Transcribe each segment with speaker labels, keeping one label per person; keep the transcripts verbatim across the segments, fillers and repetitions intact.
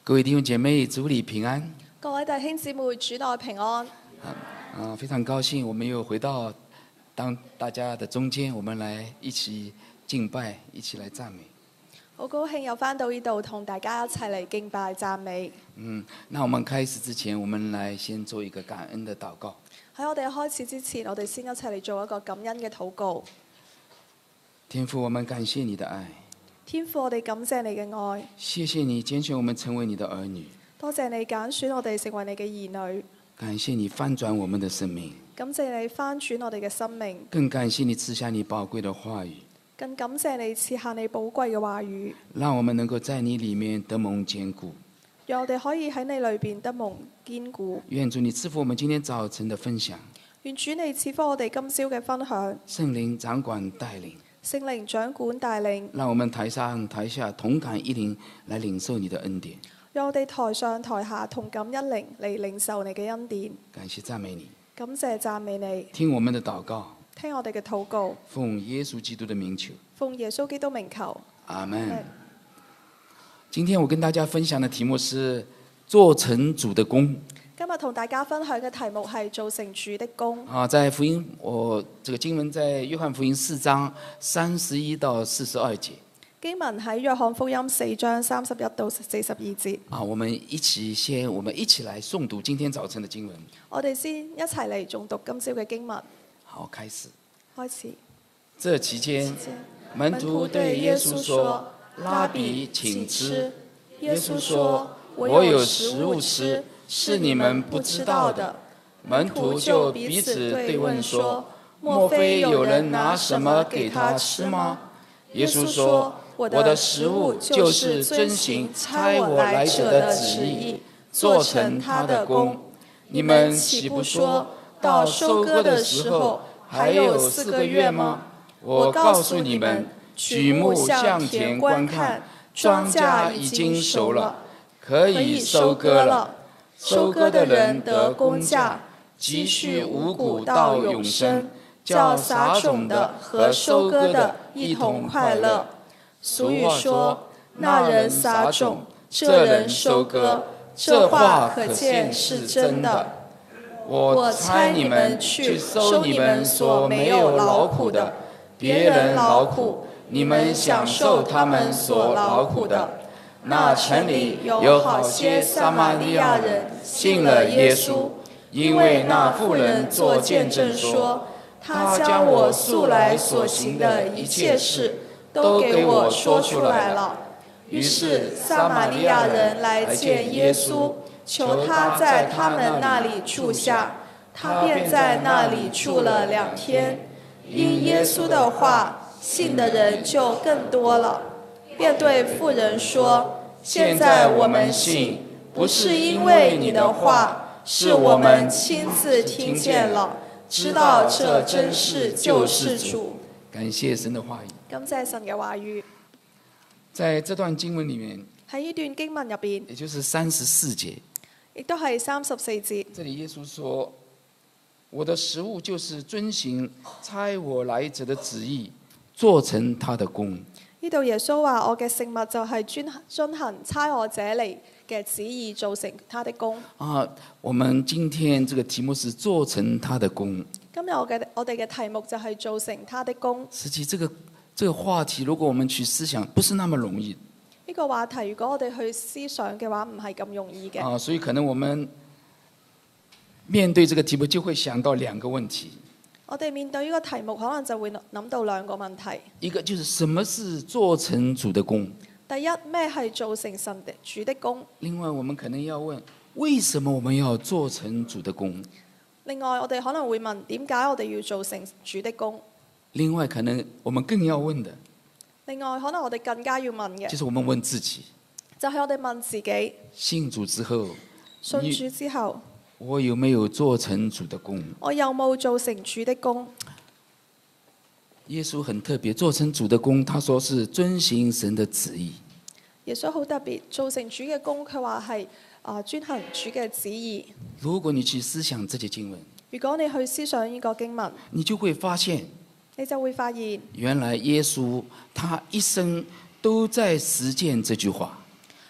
Speaker 1: 各位弟兄姐妹，主里平安。
Speaker 2: 各位弟兄姊妹，主內平安。
Speaker 1: 啊，非常高興，我們又回到當大家的中間，我們來一起敬拜，一起來讚美。
Speaker 2: 好高興又返到呢度，同大家一齊嚟敬拜讚美。
Speaker 1: 嗯，那我們開始之前，我們來先做一個感恩的禱告。
Speaker 2: 喺我哋開始之前，我哋先一齊嚟做一個感恩嘅禱告。
Speaker 1: 天父，我們感謝你的愛。
Speaker 2: 天父，我哋感謝你嘅愛。
Speaker 1: 謝謝你揀選我們成為你的兒女。
Speaker 2: 多謝你揀選我哋成為你嘅兒女。
Speaker 1: 感謝你翻轉我們的生命。
Speaker 2: 感謝你翻轉我哋嘅生命。
Speaker 1: 更感謝你賜下你寶貴的話語。
Speaker 2: 更感謝你賜下你寶貴嘅話語。
Speaker 1: 讓我們能夠在你裡面得蒙堅固。
Speaker 2: 讓我哋可以喺你裏邊得蒙堅固。
Speaker 1: 願主你賜福我們今天早晨的分享。
Speaker 2: 願主你賜福我哋今朝嘅分享。
Speaker 1: 聖靈掌管帶領。
Speaker 2: 聖靈掌管帶領，
Speaker 1: 讓我們台上台下同感一靈來領受你的恩典。
Speaker 2: 讓我哋台上台下同感一靈嚟領受你嘅恩典。
Speaker 1: 感謝讚美你，
Speaker 2: 感謝讚美你。
Speaker 1: 聽我們的禱告，
Speaker 2: 聽我哋嘅禱告，
Speaker 1: 奉耶穌基督的名求。
Speaker 2: 奉耶穌基督名求。
Speaker 1: 阿門。今天我跟大家分享的題目是做成主的工。
Speaker 2: 今日同大家分享嘅題目係做成主的工。
Speaker 1: 啊，在福音，我這個經文在約翰福音四章三十一到四十二節。
Speaker 2: 經文喺約翰福音四章三十一到四十二節。
Speaker 1: 啊，我們一起先，我們一起來誦讀今天早晨的經文。
Speaker 2: 我哋先一齊嚟誦讀今朝嘅經文。
Speaker 1: 好，開始。
Speaker 2: 開始。
Speaker 1: 這期間，門徒對耶穌說：拉比，請吃。耶穌說：我有食物吃，是你們不知道的。門徒就彼此對問說：莫非有人拿什麼給他吃嗎？耶穌說：我的食物就是遵行差我來者的旨意，做成他的工。你們豈不說到收割的時候還有四個月嗎？我告訴你們，舉目向田觀看，莊稼已經熟了，可以收割了。收割的人得工價，積蓄五穀到永生，叫撒種的和收割的一同快樂。
Speaker 2: 俗語說：那人撒種，這人收割。這話可見是真的。
Speaker 1: 我差你們去收你們所沒有勞苦的，別人勞苦，你們享受他們所勞苦的。那城裡有好些撒瑪利亞人信了耶穌，因為那婦人作見證說，他將我素來所行的一切事都給我說出來了。於是撒瑪利亞人來見耶穌，求他在他們那裡住下，他便在那裡住了兩天。因耶穌的話，信的人就更多了，便對婦人說：現在我們信，不是因為你的話，是我們親自聽見了，知道這真是救世主。感謝神的話語。
Speaker 2: 感謝神嘅話語。
Speaker 1: 在這段經文裡面，
Speaker 2: 喺呢段經文入邊，
Speaker 1: 也就是三十四節，
Speaker 2: 亦都係三十四節。
Speaker 1: 這裡耶穌說：我的食物就是遵行差我來者的旨意，做成他的工。
Speaker 2: 呢度耶穌話：我嘅食物就係遵遵行差我者嚟嘅旨意，做成他的工。
Speaker 1: 啊，我們今天這個題目是做成他的工。
Speaker 2: 今日我嘅我哋嘅題目就係做成他的工。
Speaker 1: 實際這個這個話題，如果我們去思想，不是那麼容易。
Speaker 2: 呢個話題，如果我哋去思想嘅話，唔係咁容易嘅。
Speaker 1: 啊，所以可能我們面對這個題目，就會想到兩個問題。
Speaker 2: 我哋面對呢個題目，可能就會諗到兩個問題。
Speaker 1: 一個就是什麼是做成主的工？
Speaker 2: 第一，咩係做成神的主的工？
Speaker 1: 另外，我們可能要問，為什麼我們要做成主的工？
Speaker 2: 另外，我哋可能會問，點解我哋要做成主的工？
Speaker 1: 另外，可能我們更要問的，
Speaker 2: 另外，可能我哋更加要問嘅，
Speaker 1: 就是我們問自己，
Speaker 2: 就係我哋問自己，
Speaker 1: 信主之後，
Speaker 2: 信主之後，
Speaker 1: 我有沒有做成主的工？
Speaker 2: 我有冇做成主的工？
Speaker 1: 耶穌很特別，做成主的工，他說是遵行神的旨意。
Speaker 2: 耶穌好特別，做成主嘅工，佢話係啊遵行主嘅旨意。
Speaker 1: 如果你去思想這些經文，
Speaker 2: 如果你去思想呢個經文，
Speaker 1: 你就會發現，
Speaker 2: 你就會發現，
Speaker 1: 原來耶穌他一生都在實踐這句話。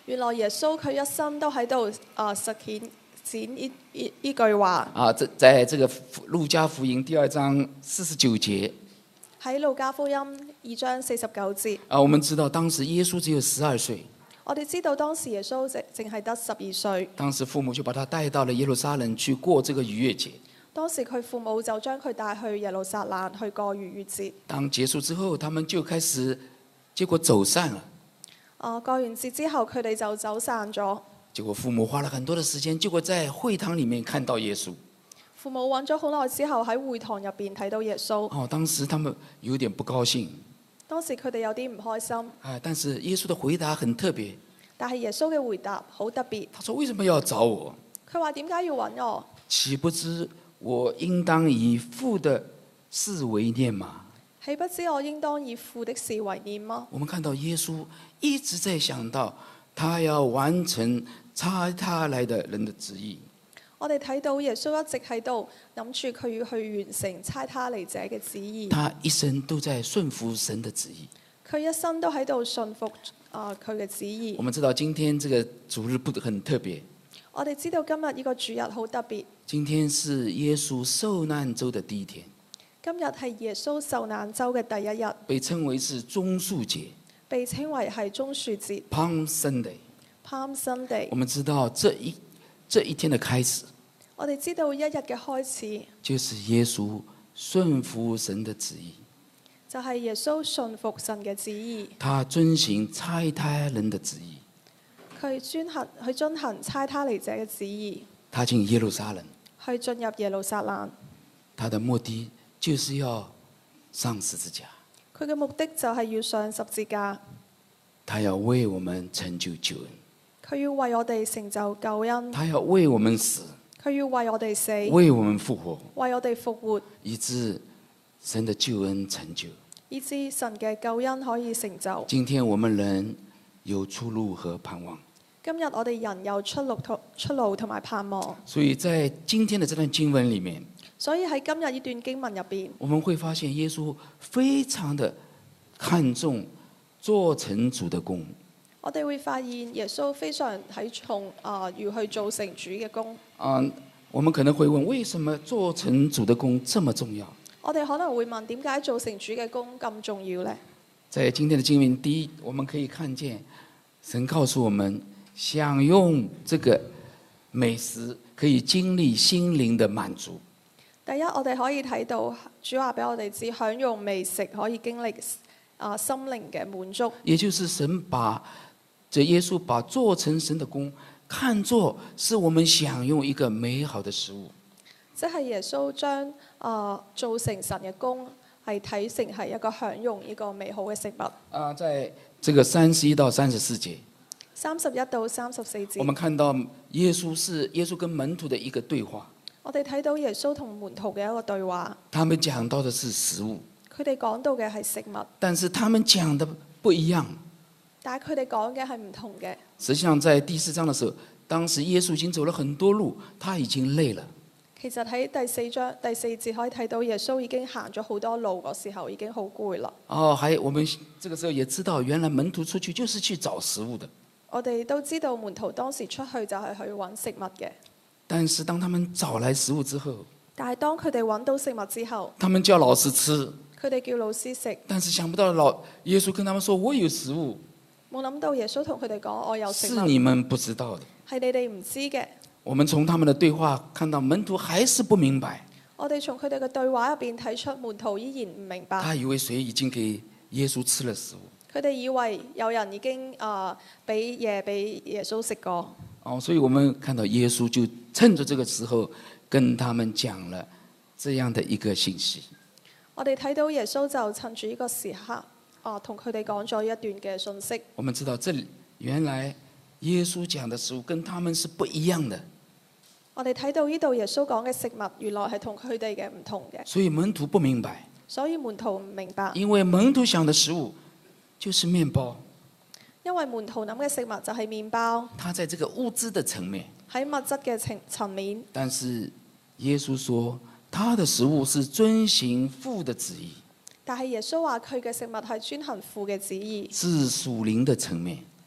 Speaker 2: 原來耶穌佢一生都喺度啊實踐展呢呢呢句話。
Speaker 1: 啊，這在這個路加福音第二章四十九節。
Speaker 2: 喺路加福音二章四十九節。
Speaker 1: 啊，我們知道當時耶穌只有十二歲。
Speaker 2: 我哋知道當時耶穌淨淨係得十二歲。
Speaker 1: 當時父母就把他帶到了耶路撒冷去過這個逾越節。
Speaker 2: 當時佢父母就將佢帶去耶路撒冷去過逾越節。
Speaker 1: 當結束之後，他們就開始，結果走散了。
Speaker 2: 啊，過完節之後，佢哋就走散咗。
Speaker 1: 結果父母花了很多的時間，結果在會堂裡面看到耶穌。
Speaker 2: 父母揾咗好耐之後，喺會堂入邊睇到耶穌。
Speaker 1: 哦，當時他們有點不高興。
Speaker 2: 當時佢哋有啲唔開心。
Speaker 1: 啊，但是耶穌的回答很特別。
Speaker 2: 但係耶穌嘅回答好特別。
Speaker 1: 他說：為什麼要找我？
Speaker 2: 佢話點解要揾我？
Speaker 1: 豈不知我應當以父的事為念嗎？
Speaker 2: 豈不知我應當以父的事為念嗎？
Speaker 1: 我們看到耶穌一直在想到，他要完成差他來的人的旨意。
Speaker 2: 我哋睇到耶穌一直喺度諗住佢要去完成差他嚟者嘅旨意。
Speaker 1: 他一生都在順服神的旨意。
Speaker 2: 佢一生都喺度順服啊佢嘅旨意。
Speaker 1: 我們知道今天這個主日不很特別。
Speaker 2: 我哋知道今日呢個主日好特別。
Speaker 1: 今天是耶穌受難週的第一天。
Speaker 2: 今日係耶穌受難週嘅第一日。
Speaker 1: 被稱為是棕樹節。
Speaker 2: 被稱為係棕樹節。
Speaker 1: Palm Sunday。
Speaker 2: Palm Sunday。
Speaker 1: 我們知道這一這一天的開始。
Speaker 2: 我哋知道一日嘅開始，
Speaker 1: 就是耶穌順服神的旨意。
Speaker 2: 就係耶穌順服神嘅旨意。
Speaker 1: 他遵行差他人的旨意。
Speaker 2: 佢遵行去遵行差他嚟者嘅旨意。
Speaker 1: 他進耶路撒冷。
Speaker 2: 去進入耶路撒冷。
Speaker 1: 他的目的就是要上十字架。
Speaker 2: 佢嘅目的就係要上十字架。
Speaker 1: 他要為我們成就救恩。
Speaker 2: 佢要為我哋成就救恩。
Speaker 1: 他要為我們死。
Speaker 2: 佢要為我哋死。
Speaker 1: 為我們復活。
Speaker 2: 為我哋復活。
Speaker 1: 以致神的救恩成就。
Speaker 2: 以致神嘅救恩可以成就。
Speaker 1: 今天我們人有出路和盼望。
Speaker 2: 今日我哋人有出路同出路同埋盼望。
Speaker 1: 所以在今天的這段經文裡面，
Speaker 2: 所以喺今日呢段經文入邊，
Speaker 1: 我們會發現耶穌非常的看重做成主的工。
Speaker 2: 我哋會發現耶穌非常睇重啊，要去做成主嘅工。
Speaker 1: 啊，我們可能會問，為什麼做成主的工這麼重要？
Speaker 2: 我哋可能會問，點解做成主嘅工咁重要呢？
Speaker 1: 在今天的經文，第一，我們可以看見神告訴我們，享用這個美食可以經歷心靈的滿足。
Speaker 2: 第一，我哋可以睇到主話俾我哋知，享用美食可以經歷啊心靈嘅滿足。
Speaker 1: 也就是神把這耶穌把做成神的工看作是我們享用一個美好的食物。
Speaker 2: 即係耶穌將啊做成神嘅工係睇成係一個享用一個美好嘅食物。
Speaker 1: 啊，在這個三十一到三十四節，
Speaker 2: 三十一到三十四節，
Speaker 1: 我們看到耶穌是耶穌跟門徒的一個對話。
Speaker 2: 我哋睇到耶穌同門徒嘅一個對話。
Speaker 1: 他們講到的是食物，
Speaker 2: 佢哋講到嘅係食物，
Speaker 1: 但是他們講的不一樣。
Speaker 2: 但係佢哋講嘅係唔同嘅。
Speaker 1: 實際上在第四章的時候，當時耶穌已經走了很多路，他已經累了。
Speaker 2: 其實喺第四章第四節可以睇到耶穌已經行咗好多路，嗰時候已經好攰啦。
Speaker 1: 哦，還有我們這個時候也知道，原來門徒出去就是去找食物的。
Speaker 2: 我哋都知道門徒當時出去就係去揾食物嘅。
Speaker 1: 但是當他們找來食物之後，
Speaker 2: 但係當佢哋揾到食物之後，
Speaker 1: 他們叫老師吃，
Speaker 2: 佢哋叫老師食。
Speaker 1: 但是想不到老耶穌跟他們說：我有食物。
Speaker 2: 冇諗到耶穌同佢哋講：我有食物。
Speaker 1: 是你們不知道的。
Speaker 2: 係你哋唔知嘅。
Speaker 1: 我們從他們的對話看到門徒還是不明白。
Speaker 2: 我哋從佢哋嘅對話入邊睇出門徒依然唔明白。
Speaker 1: 他以為誰已經給耶穌吃了食物。
Speaker 2: 佢哋以為有人已經啊俾嘢俾耶穌食過。
Speaker 1: 哦，所以我們看到耶穌就趁着這個時候跟他們講了這樣的一個信息。
Speaker 2: 我哋睇到耶穌就趁住呢個時刻啊，同佢哋講咗一段嘅信息。
Speaker 1: 我們知道這裡原來耶穌講的食物跟他們是不一樣的。
Speaker 2: 我哋睇到呢度耶穌講嘅食物，原來係同佢哋嘅唔同嘅。
Speaker 1: 所以門徒不明白。
Speaker 2: 所以門徒唔明白。
Speaker 1: 因為門徒想的食物就是麵包。
Speaker 2: 因為門徒諗嘅食物就係麵包。
Speaker 1: 它在這個物質的層面。
Speaker 2: 喺物質嘅層層面。
Speaker 1: 但是耶穌說，他的食物是遵行父的旨意。
Speaker 2: 但係耶穌話佢嘅食物係遵行父嘅旨意。
Speaker 1: 是屬靈的層面。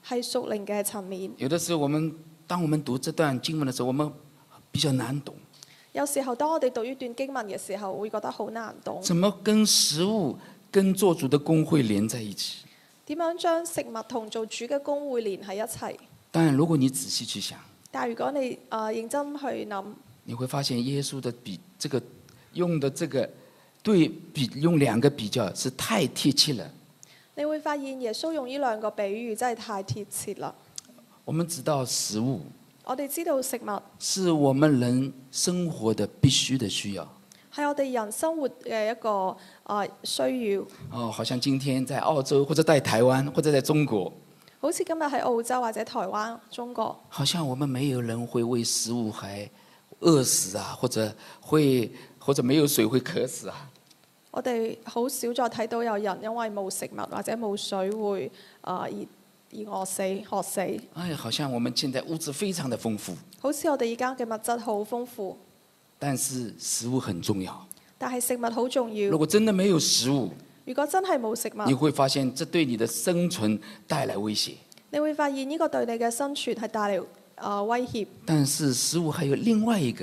Speaker 2: 係屬靈嘅層面。
Speaker 1: 有的時候我們當我們讀這段經文的時候，我們比較難懂。
Speaker 2: 有時候當我哋讀呢段經文嘅時候，會覺得好難懂。
Speaker 1: 怎麼跟食物跟做主的工會連在一起？
Speaker 2: 點樣將食物同做主嘅工會連喺一齊？
Speaker 1: 當然，如果你仔細去想，
Speaker 2: 但係如果你誒、呃、認真去諗，
Speaker 1: 你會發現耶穌的比這個用的這個對比用兩個比較是太貼切了。
Speaker 2: 你會發現耶穌用呢兩個比喻真係太貼切啦。
Speaker 1: 我們知道食物，
Speaker 2: 我哋知道食物
Speaker 1: 是我們人生活的必須的需要，
Speaker 2: 係我哋人生活嘅一個誒、呃、需要。
Speaker 1: 哦，好像今天在澳洲或者在台灣或者在中國，
Speaker 2: 好似今日喺澳洲或者台灣、中國，
Speaker 1: 好像我們沒有人會為食物還餓死啊，或者會或者沒有水會渴死啊。
Speaker 2: 我哋好少再睇到有人因為冇食物或者冇水會誒、呃、而而餓死、渴死。
Speaker 1: 哎，好像我們現在物質非常的豐富，
Speaker 2: 好似我哋而家嘅物質好豐富，
Speaker 1: 但是食物很重要。
Speaker 2: 但係食物好重要。
Speaker 1: 如果真的沒有食物，
Speaker 2: 如果真係冇食
Speaker 1: 你
Speaker 2: 物，
Speaker 1: 會發現這對你的生存帶來威脅。
Speaker 2: 你會發現呢個對你嘅生存係帶嚟誒、呃、威脅。
Speaker 1: 但是食物還有另外一個，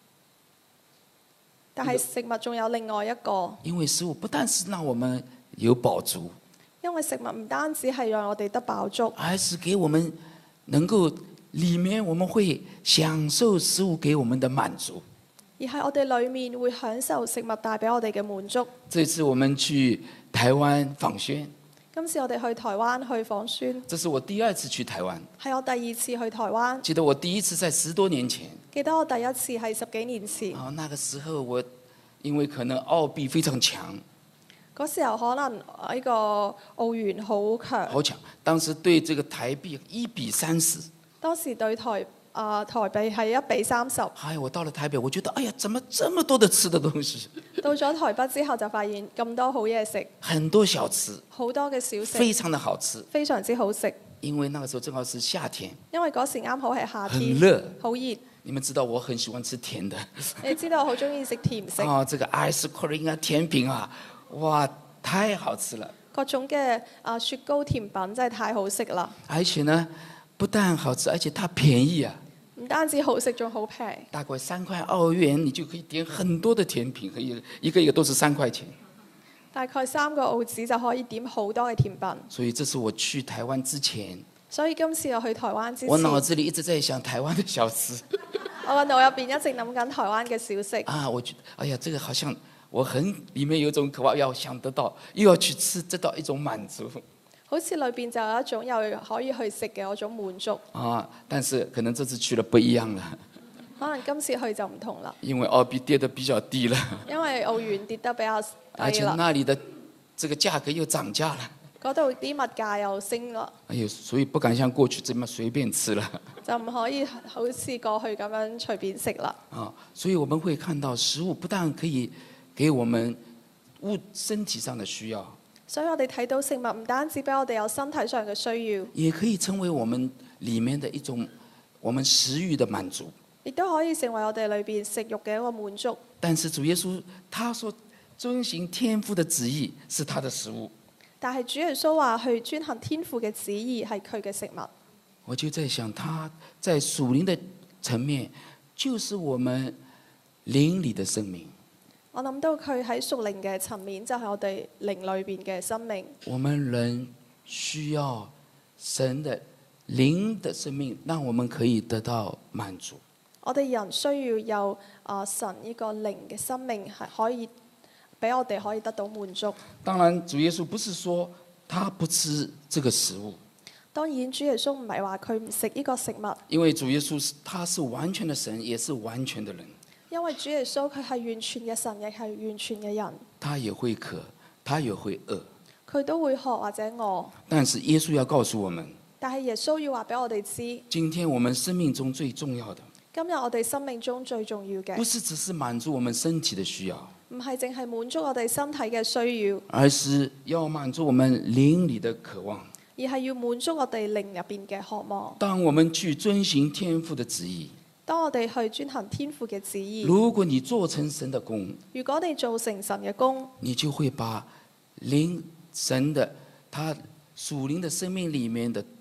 Speaker 2: 但係食物仲有另外一個，
Speaker 1: 因為食物不但是讓我們有飽足，
Speaker 2: 因為食物唔單止係讓我哋得飽足，
Speaker 1: 而是給我們能夠裡面我們會享受食物給我們的滿足。
Speaker 2: 而係我哋裡面會享受食物帶俾我哋嘅滿足。
Speaker 1: 這次我們去台灣訪宣，
Speaker 2: 今次我哋去台灣去訪宣，
Speaker 1: 這是我第二次去台灣。
Speaker 2: 係我第二次去台灣。
Speaker 1: 記得我第一次在十多年前，
Speaker 2: 記得我第一次係十幾年前。
Speaker 1: 啊，那個時候我因為可能澳幣非常強，
Speaker 2: 嗰時候可能呢個澳元好強，
Speaker 1: 好強。當時對這個台幣一比三十。
Speaker 2: 當時對台啊、呃、台幣係一比三十。
Speaker 1: 哎，我到了台北，我覺得哎呀，怎麼這麼多的吃的東西？
Speaker 2: 到咗台北之後就發現咁多好嘢食，
Speaker 1: 很多小吃，
Speaker 2: 好多嘅小食，
Speaker 1: 非常的好吃，
Speaker 2: 非常之好食。
Speaker 1: 因為那個時候正好是夏天，
Speaker 2: 因為嗰時啱好係夏天，
Speaker 1: 很熱，
Speaker 2: 好熱。
Speaker 1: 你們知道我很喜歡吃甜的，
Speaker 2: 你知道我好中意食甜食。
Speaker 1: 哦，這個 ice cream 啊，甜品啊，哇，太好吃了。
Speaker 2: 各種嘅啊雪糕甜品真係太好食啦！
Speaker 1: 而且呢，不但好吃，而且它便宜啊。
Speaker 2: 唔單止好食，仲好平。
Speaker 1: 大概三塊澳元，你就可以點很多的甜品，可以一個一個都是三塊錢。
Speaker 2: 大概三個澳紙就可以點好多嘅甜品。
Speaker 1: 所以這是我去台灣之前，
Speaker 2: 所以今次我去台灣之前，
Speaker 1: 我腦子裡一直在想台灣的小吃。
Speaker 2: 我個腦入邊一直諗緊台灣嘅小食。
Speaker 1: 啊，我覺得，哎呀，這個好像我很裡面有一種渴望，要想得到，又要去吃，得到一種滿足。
Speaker 2: 好似裏邊就有一種又可以去食嘅嗰種滿足。
Speaker 1: 啊，但是可能這次去了不一樣了。
Speaker 2: 可能今次去就唔同啦。
Speaker 1: 因為澳幣跌得比較低了。
Speaker 2: 因為澳元跌得比較低啦。
Speaker 1: 而且那裡的這個價格又漲價了。
Speaker 2: 嗰度啲物價又升啦。
Speaker 1: 哎呦，所以不敢像過去這麼隨便吃了。
Speaker 2: 就唔可以好似過去咁樣隨便食啦。
Speaker 1: 啊，所以我們會看到食物不但可以給我們物身體上的需要，
Speaker 2: 所以我哋睇到食物唔單止俾我哋有身體上嘅需要，
Speaker 1: 也可以成為我們裡面的一種我們食慾的滿足。
Speaker 2: 亦都可以成為我哋裏邊食慾嘅一個滿足。
Speaker 1: 但是主耶穌他說遵行天父的旨意是他的食物。
Speaker 2: 但係主耶穌話去遵行天父嘅旨意係佢嘅食物。
Speaker 1: 我就在想，他在屬靈的層面，就是我們靈裡的生命。
Speaker 2: 我諗到佢喺屬靈嘅層面，就係我哋靈裏邊嘅生命。
Speaker 1: 我們人需要神的靈的生命，讓我們可以得到滿足。
Speaker 2: 我哋人需要有啊神呢個靈嘅生命，係可以俾我哋可以得到滿足。
Speaker 1: 當然，主耶穌不是說他不吃這個食物。
Speaker 2: 當然，主耶穌唔係話佢唔食呢個食物。
Speaker 1: 因為主耶穌是他是完全的神，也是完全的人。
Speaker 2: 因為主耶穌佢係完全嘅神，亦係完全嘅人。
Speaker 1: 他也會渴，他也會餓。
Speaker 2: 佢都會渴或者餓。
Speaker 1: 但是耶穌要告訴我們，
Speaker 2: 但係耶穌要話俾我哋知，
Speaker 1: 今天我們生命中最重要的，
Speaker 2: 今日我哋生命中最重要嘅，
Speaker 1: 不是只是滿足我們身體的需要，
Speaker 2: 唔係淨係滿足我哋身體嘅需要，
Speaker 1: 而是要滿足我們靈裡的渴望，
Speaker 2: 而係要滿足我哋靈入邊嘅渴望。
Speaker 1: 當我們去遵行天父的旨意，
Speaker 2: 當我哋去遵行天父嘅旨意，
Speaker 1: 如果你做成神的工，
Speaker 2: 如果你做成神嘅工，
Speaker 1: 你就會把靈神的他屬靈的生命裡面的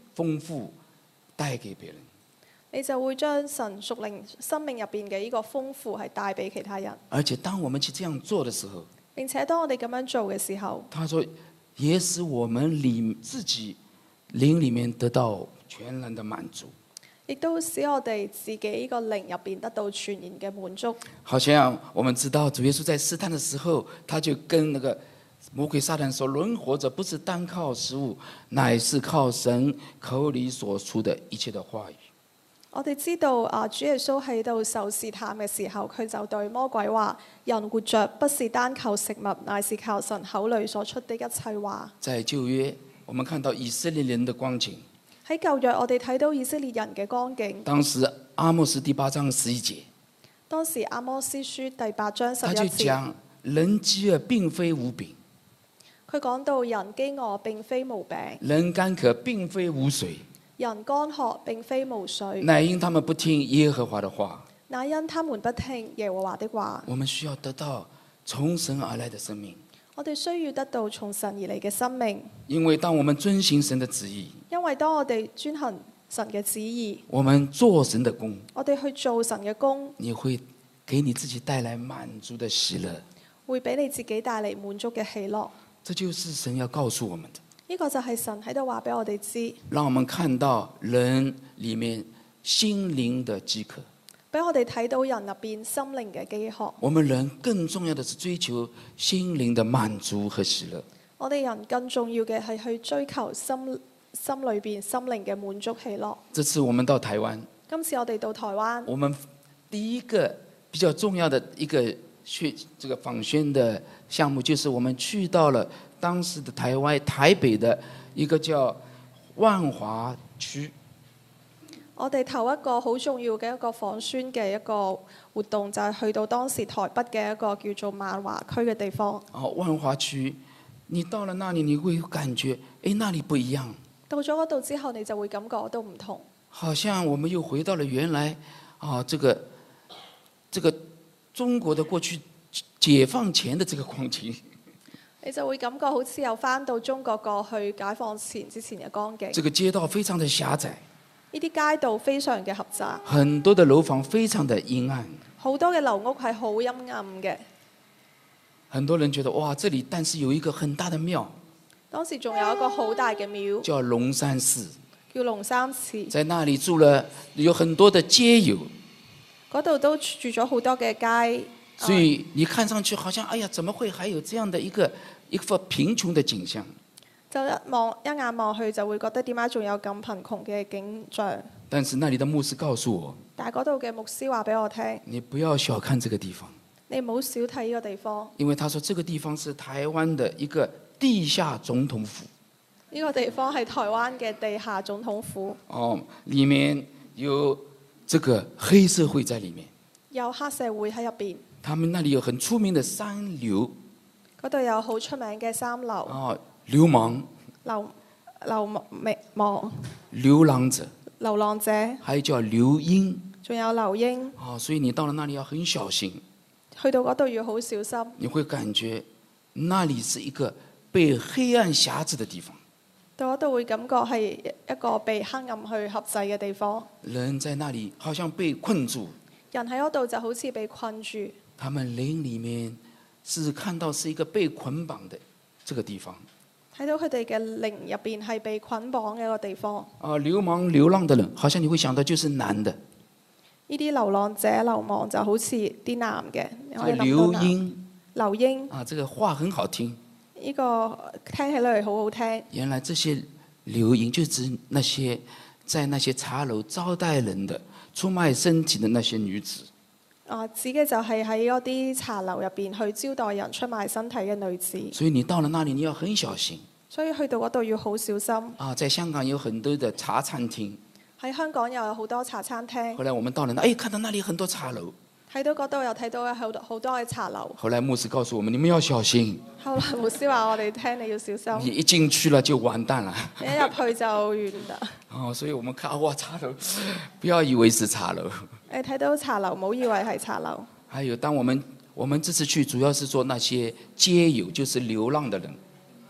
Speaker 1: 豐富帶給別人。
Speaker 2: 你就會將神屬靈生命入邊嘅呢個豐富係帶俾其他人。
Speaker 1: 而且當我們去這樣做的時候，
Speaker 2: 並且當我哋咁樣做嘅時候，
Speaker 1: 他說也使我們裡自己靈裡面得到全然的滿足。
Speaker 2: 亦都使我哋自己呢個靈入邊得到全然嘅滿足。
Speaker 1: 好像我們知道主耶穌在試探的時候，他就跟那個魔鬼撒旦說，人活着不是單靠食物，乃是靠神口裡所出的一切的話語。
Speaker 2: 我哋知道啊，主耶穌喺度受試探嘅時候，佢就對魔鬼話：人活着不是單靠食物，乃是靠神口裡所出的一切話。
Speaker 1: 在舊約，我們看到以色列人的光景。
Speaker 2: 喺舊約，我哋睇到以色列人嘅光景。
Speaker 1: 當時阿摩司第八章十一節，
Speaker 2: 當時阿摩司書第八章十一節，
Speaker 1: 他就講人飢餓並非無餅，
Speaker 2: 佢講到人飢餓並非無餅，
Speaker 1: 人乾渴並非無水。
Speaker 2: 人乾渴並非無水，
Speaker 1: 乃因他們不聽耶和華的話。
Speaker 2: 乃因他們不聽耶和華的話。
Speaker 1: 我們需要得到從神而來的生命。
Speaker 2: 我哋需要得到從神而嚟嘅生命。
Speaker 1: 因為當我們遵行神的旨意，
Speaker 2: 因為當我哋遵行神嘅旨意，
Speaker 1: 我們做神的工，
Speaker 2: 我哋去做神嘅工，
Speaker 1: 你會給你自己帶來滿足的喜樂，
Speaker 2: 會俾你自己帶嚟滿足嘅喜樂。
Speaker 1: 這就是神要告訴我們的。
Speaker 2: 呢個就係神喺度話俾我哋知，
Speaker 1: 讓我們看到人裡面心靈的飢渴，
Speaker 2: 俾我哋睇到人入邊心靈嘅飢渴。
Speaker 1: 我們人更重要的是追求心靈的滿足和喜樂。
Speaker 2: 我哋人更重要嘅係去追求心心裏邊心靈嘅滿足喜樂。
Speaker 1: 這次我們到台灣，
Speaker 2: 今次我哋到台灣，
Speaker 1: 我們第一個比較重要的一個去這個訪宣的項目，就是我們去到了當時的台灣台北的一個叫萬華區。
Speaker 2: 我哋頭一個好重要嘅一個訪宣嘅一個活動，就係去到當時台北嘅一個叫做萬華區嘅地方。
Speaker 1: 哦，萬華區，你到了那裡，你會感覺，誒，那裡不一樣。
Speaker 2: 到咗嗰度之後，你就會感覺都唔同。
Speaker 1: 好像我們又回到了原來，啊，這個，這個中國的過去解放前的這個光景。
Speaker 2: 你就會感覺好似又返到中國過去解放前之前嘅光景。
Speaker 1: 這個街道非常的狹窄，
Speaker 2: 呢啲街道非常嘅狹窄，
Speaker 1: 很多的樓房非常的陰暗，
Speaker 2: 好多嘅樓屋係好陰暗嘅。
Speaker 1: 很多人覺得哇，這裡但是有一個很大的廟，
Speaker 2: 當時仲有一個好大嘅廟，
Speaker 1: 叫龍山寺，
Speaker 2: 叫龍山寺，
Speaker 1: 在那裡住了有很多的街友，
Speaker 2: 嗰度都住咗好多嘅街。
Speaker 1: 所以你看上去好像，哎呀，怎麼會還有這樣的一個一個貧窮的景象？
Speaker 2: 就一望一眼望去，就會覺得點解仲有咁貧窮嘅景象？
Speaker 1: 但是那裡的牧師告訴我，
Speaker 2: 但係嗰度嘅牧師話俾我聽，
Speaker 1: 你不要小看這個地方，
Speaker 2: 你唔好小睇呢個地方，
Speaker 1: 因為他說這個地方是台灣的一個地下總統府。
Speaker 2: 呢個地方係台灣嘅地下總統府。
Speaker 1: 哦，裡面有這個黑社會在裡面，
Speaker 2: 有黑社會喺入邊。
Speaker 1: 他們那裡有很出名的三流，
Speaker 2: 嗰度有好出名嘅三流。
Speaker 1: 哦，流氓、
Speaker 2: 流流氓、
Speaker 1: 流浪者、
Speaker 2: 流浪者，
Speaker 1: 還有叫流鶯，
Speaker 2: 仲有流鶯。
Speaker 1: 哦，所以你到了那裡要很小心。
Speaker 2: 去到嗰度要好小心。
Speaker 1: 你會感覺那裡是一個被黑暗轄制的地方。
Speaker 2: 到嗰度會感覺係一個被黑暗去轄制嘅地方。
Speaker 1: 人在那裡好像被困住。
Speaker 2: 人喺嗰度就好似被困住。
Speaker 1: 他們靈裡面是看到是一個被捆綁的這個地方。
Speaker 2: 睇到佢哋嘅靈入邊係被捆綁嘅一個地方。
Speaker 1: 啊，流氓流浪的人，好像你會想到就是男的。
Speaker 2: 呢啲流浪者流氓就好似啲男嘅，你可以諗到
Speaker 1: 流
Speaker 2: 男。
Speaker 1: 鶯。
Speaker 2: 流鶯。
Speaker 1: 啊，這個話很好聽。
Speaker 2: 呢個聽起嚟好好聽。
Speaker 1: 原來這些流鶯就指那些在那些茶樓招待人的、出賣身體的那些女子。
Speaker 2: 啊，指嘅就係喺嗰啲茶樓入邊去招待人、出賣身體嘅女子。
Speaker 1: 所以你到了那裡，你要很小心。
Speaker 2: 所以去到嗰度要好小心。
Speaker 1: 啊，在香港有很多的茶餐廳。
Speaker 2: 喺香港又有好多茶餐廳。
Speaker 1: 後來我們到了那，哎，看到那裡很多茶樓。睇
Speaker 2: 到嗰度又睇到有好多好多嘅茶樓。
Speaker 1: 後來牧師告訴我們，你們要小心。
Speaker 2: 後來牧師話我哋聽，你要小心。
Speaker 1: 你一進去了就完蛋了。
Speaker 2: 你一入去就完啦。
Speaker 1: 哦，所以我們看哇茶樓，不要以為是茶樓。
Speaker 2: 你睇到茶樓，唔好以為係茶樓。
Speaker 1: 還有，當我們我們這次去，主要是做那些街友，就是流浪的人。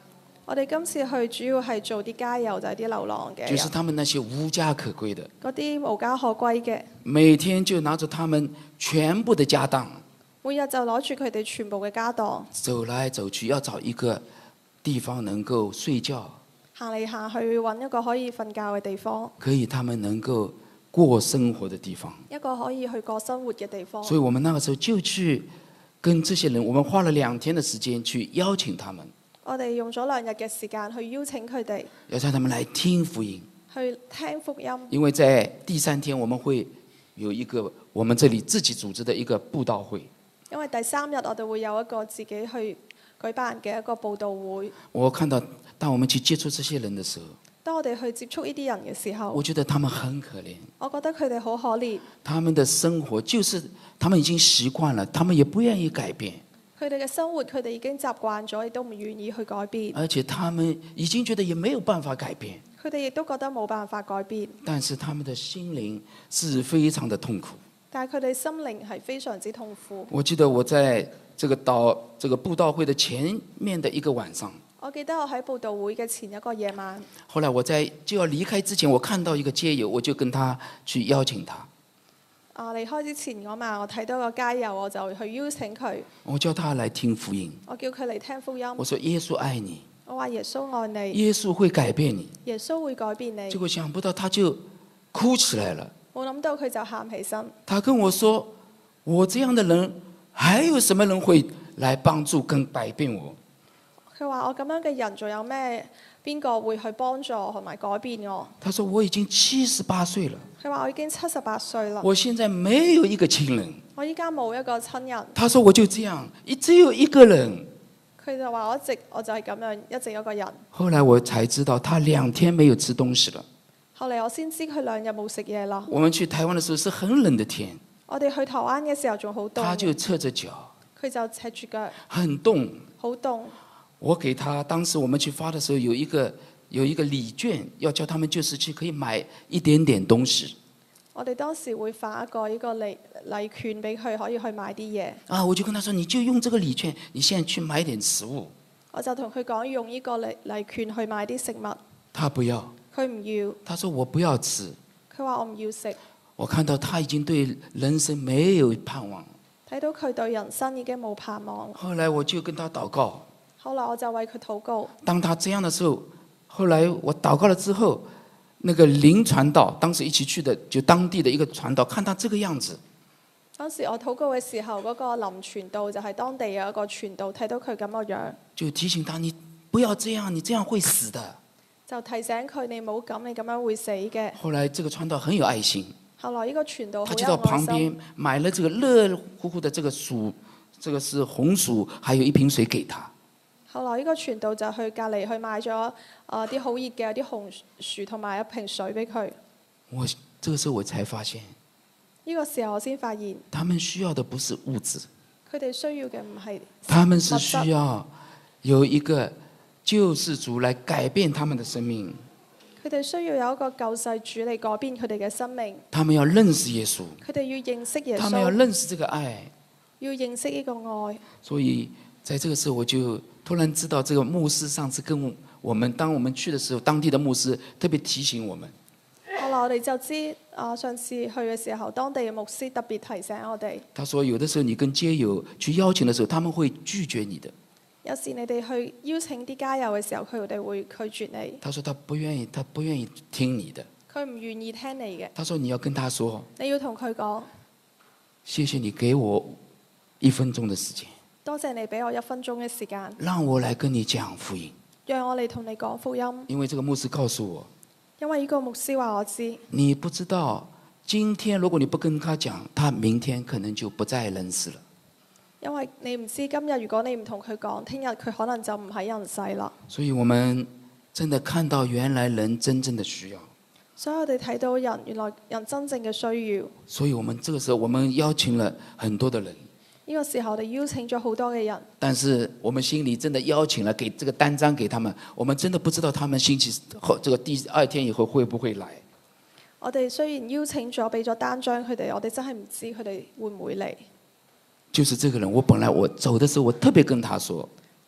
Speaker 2: 我哋今次去主要係做啲街友，就係啲流浪嘅人，
Speaker 1: 就是他們那些無家可歸的，
Speaker 2: 嗰啲無家可歸嘅，
Speaker 1: 每天就拿着他們全部的家當，
Speaker 2: 每日就攞住佢哋全部嘅家當，
Speaker 1: 走來走去，要找一個地方能夠睡覺，
Speaker 2: 行嚟行去揾一個可以瞓覺嘅地方，
Speaker 1: 可以他們能夠過生活的地方，
Speaker 2: 一個可以去過生活嘅地方。
Speaker 1: 所以我們那個時候就去跟這些人，我們花了兩天的時間去邀請他們。
Speaker 2: 我哋用咗兩日嘅時間去邀請佢哋，
Speaker 1: 要讓他們來聽福音，
Speaker 2: 去聽福音。
Speaker 1: 因為在第三天我們會有一個我們這裡自己組織的一個佈道會。
Speaker 2: 因為第三日我哋會有一個自己去舉辦嘅一個佈道會。
Speaker 1: 我看到當我們去接觸這些人的時候，
Speaker 2: 當我哋去接觸呢啲人嘅時候，
Speaker 1: 我覺得他們很可憐。
Speaker 2: 我覺得佢哋好可憐。
Speaker 1: 他們的生活就是他們已經習慣了，他們也不願意改變。
Speaker 2: 佢哋嘅生活，佢哋已經習慣咗，亦都唔願意去改變。
Speaker 1: 而且他們已經覺得也沒有辦法改變。
Speaker 2: 佢哋亦都覺得冇辦法改變。
Speaker 1: 但是他們的心靈是非常的痛苦。
Speaker 2: 但係佢哋心靈係非常之痛苦。
Speaker 1: 我記得我在這個道這個佈道會的前面的一個晚上，
Speaker 2: 我記得我喺佈道會嘅前一個夜晚。
Speaker 1: 後來我在就要離開之前，我看到一個街友，我就跟他去邀請他。
Speaker 2: 啊！離開之前嗰晚，我睇到個街友，我就去邀請佢。
Speaker 1: 我叫他來聽福音。
Speaker 2: 我叫佢嚟聽福音。
Speaker 1: 我說耶穌愛你。
Speaker 2: 我話耶穌愛你。
Speaker 1: 耶穌會改變你。
Speaker 2: 耶穌會改變你。
Speaker 1: 結果想不到他就哭起來了。
Speaker 2: 冇諗到佢就喊起身。
Speaker 1: 他跟我說：我這樣的人，還有什麼人會來幫助跟改變我？
Speaker 2: 佢話我咁樣嘅人，仲有咩邊個會去幫助同埋改變我？
Speaker 1: 他說我已經七十八歲了。
Speaker 2: 佢話我已經七十八歲啦。
Speaker 1: 我現在沒有一個親人。
Speaker 2: 我依家冇一個親人。
Speaker 1: 他說我就這樣，只有一個人。
Speaker 2: 佢就話我一直我就係咁樣，一直有個人。
Speaker 1: 後來我才知道，他兩天沒有吃東西了。
Speaker 2: 後嚟我先知佢兩日冇食嘢啦。
Speaker 1: 我們去台灣的時候是很冷的天。
Speaker 2: 我哋去台灣嘅時候仲好凍。
Speaker 1: 他就赤着腳。
Speaker 2: 佢就赤住腳。
Speaker 1: 很凍。
Speaker 2: 好凍。
Speaker 1: 我給他，當時我們去發的時候，有一個有一個禮券，要叫他們就是去可以買一點點東西。
Speaker 2: 我哋當時會發一個呢個禮禮券俾佢，可以去買啲嘢。
Speaker 1: 啊，我就跟他說，你就用這個禮券，你現在去買點食物。
Speaker 2: 我就同佢講，用呢個禮禮券去買啲食物。
Speaker 1: 他不要。
Speaker 2: 佢唔要。
Speaker 1: 他說我不要吃。
Speaker 2: 佢話我唔要食。
Speaker 1: 我看到他已經對人生沒有盼望。
Speaker 2: 睇到佢對人生已經冇盼望。
Speaker 1: 後來我就跟他禱告。
Speaker 2: 後來我就為佢禱告。
Speaker 1: 當他這樣的時候，後來我禱告了之後，那個林傳道，當時一起去的，就當地的一個傳道，看他這個樣子。
Speaker 2: 當時我禱告嘅時候，嗰、那個林傳道就係當地有一個傳道，睇到佢咁個樣，
Speaker 1: 就提醒他：你不要這樣，你這樣會死的。
Speaker 2: 就提醒佢：你冇咁，你咁樣會死嘅。
Speaker 1: 後來這個傳道很有愛心。
Speaker 2: 後來呢個傳道好有愛心。
Speaker 1: 他就到旁邊買了這個熱乎乎的這個薯，這個是紅薯，還有一瓶水給他。
Speaker 2: 後來呢個傳道就去隔離去買咗啊啲好熱嘅啲紅薯同埋一瓶水俾佢。
Speaker 1: 我這個時候我才發現，
Speaker 2: 呢個時候我先發現，
Speaker 1: 他們需要的不是物質，
Speaker 2: 佢哋需要嘅唔係，
Speaker 1: 他們是需要有一個救世主來改變他們的生命。
Speaker 2: 佢哋需要有一個救世主嚟改變佢哋嘅生命。
Speaker 1: 他們要認識耶穌，
Speaker 2: 佢哋要認識耶穌，
Speaker 1: 他們要認識這個愛，
Speaker 2: 要認識呢個愛。
Speaker 1: 所以在這個時候我就突然知道，這個牧師上次跟我們，當我們去的時候，當地的牧師特別提醒我們。
Speaker 2: 後來我哋就知，啊上次去嘅時候，當地嘅牧師特別提醒我哋。
Speaker 1: 他說：有的時候你跟街友去邀請的時候，他們會拒絕你的。
Speaker 2: 有時你哋去邀請啲街友嘅時候，佢哋會拒絕你。
Speaker 1: 他說：他不願意，他不願意聽你的。
Speaker 2: 佢唔願意聽你嘅。
Speaker 1: 他說：你要跟他說，
Speaker 2: 你要同佢講，
Speaker 1: 謝謝你給我一分鐘的時間。
Speaker 2: 多謝你俾我一分鐘嘅時間，
Speaker 1: 讓我來跟你講福音。
Speaker 2: 讓我嚟同你講福音。
Speaker 1: 因為這個牧師告訴我，
Speaker 2: 因為呢個牧師話我知，
Speaker 1: 你不知道今天如果你不跟他講，他明天可能就不在人世了。
Speaker 2: 因為你唔知今日如果你唔同佢講，聽日佢可能就唔喺人世啦。
Speaker 1: 所以我們真的看到原來人真正的需要。
Speaker 2: 所以我哋睇到人原來人真正嘅需要。
Speaker 1: 所以我們這個時候我們邀請了很多的人。
Speaker 2: 呢個時候我哋邀請咗好多嘅人，
Speaker 1: 但是我們心裡真的邀請了，給這個單張給他們，我們真的不知道他們星期後這個第二天以後會不會來。
Speaker 2: 我哋雖然邀請咗，俾咗單張佢哋，我哋真係唔知佢哋會唔會嚟。
Speaker 1: 就是這個人，我本來我走的時候，我特別跟他說，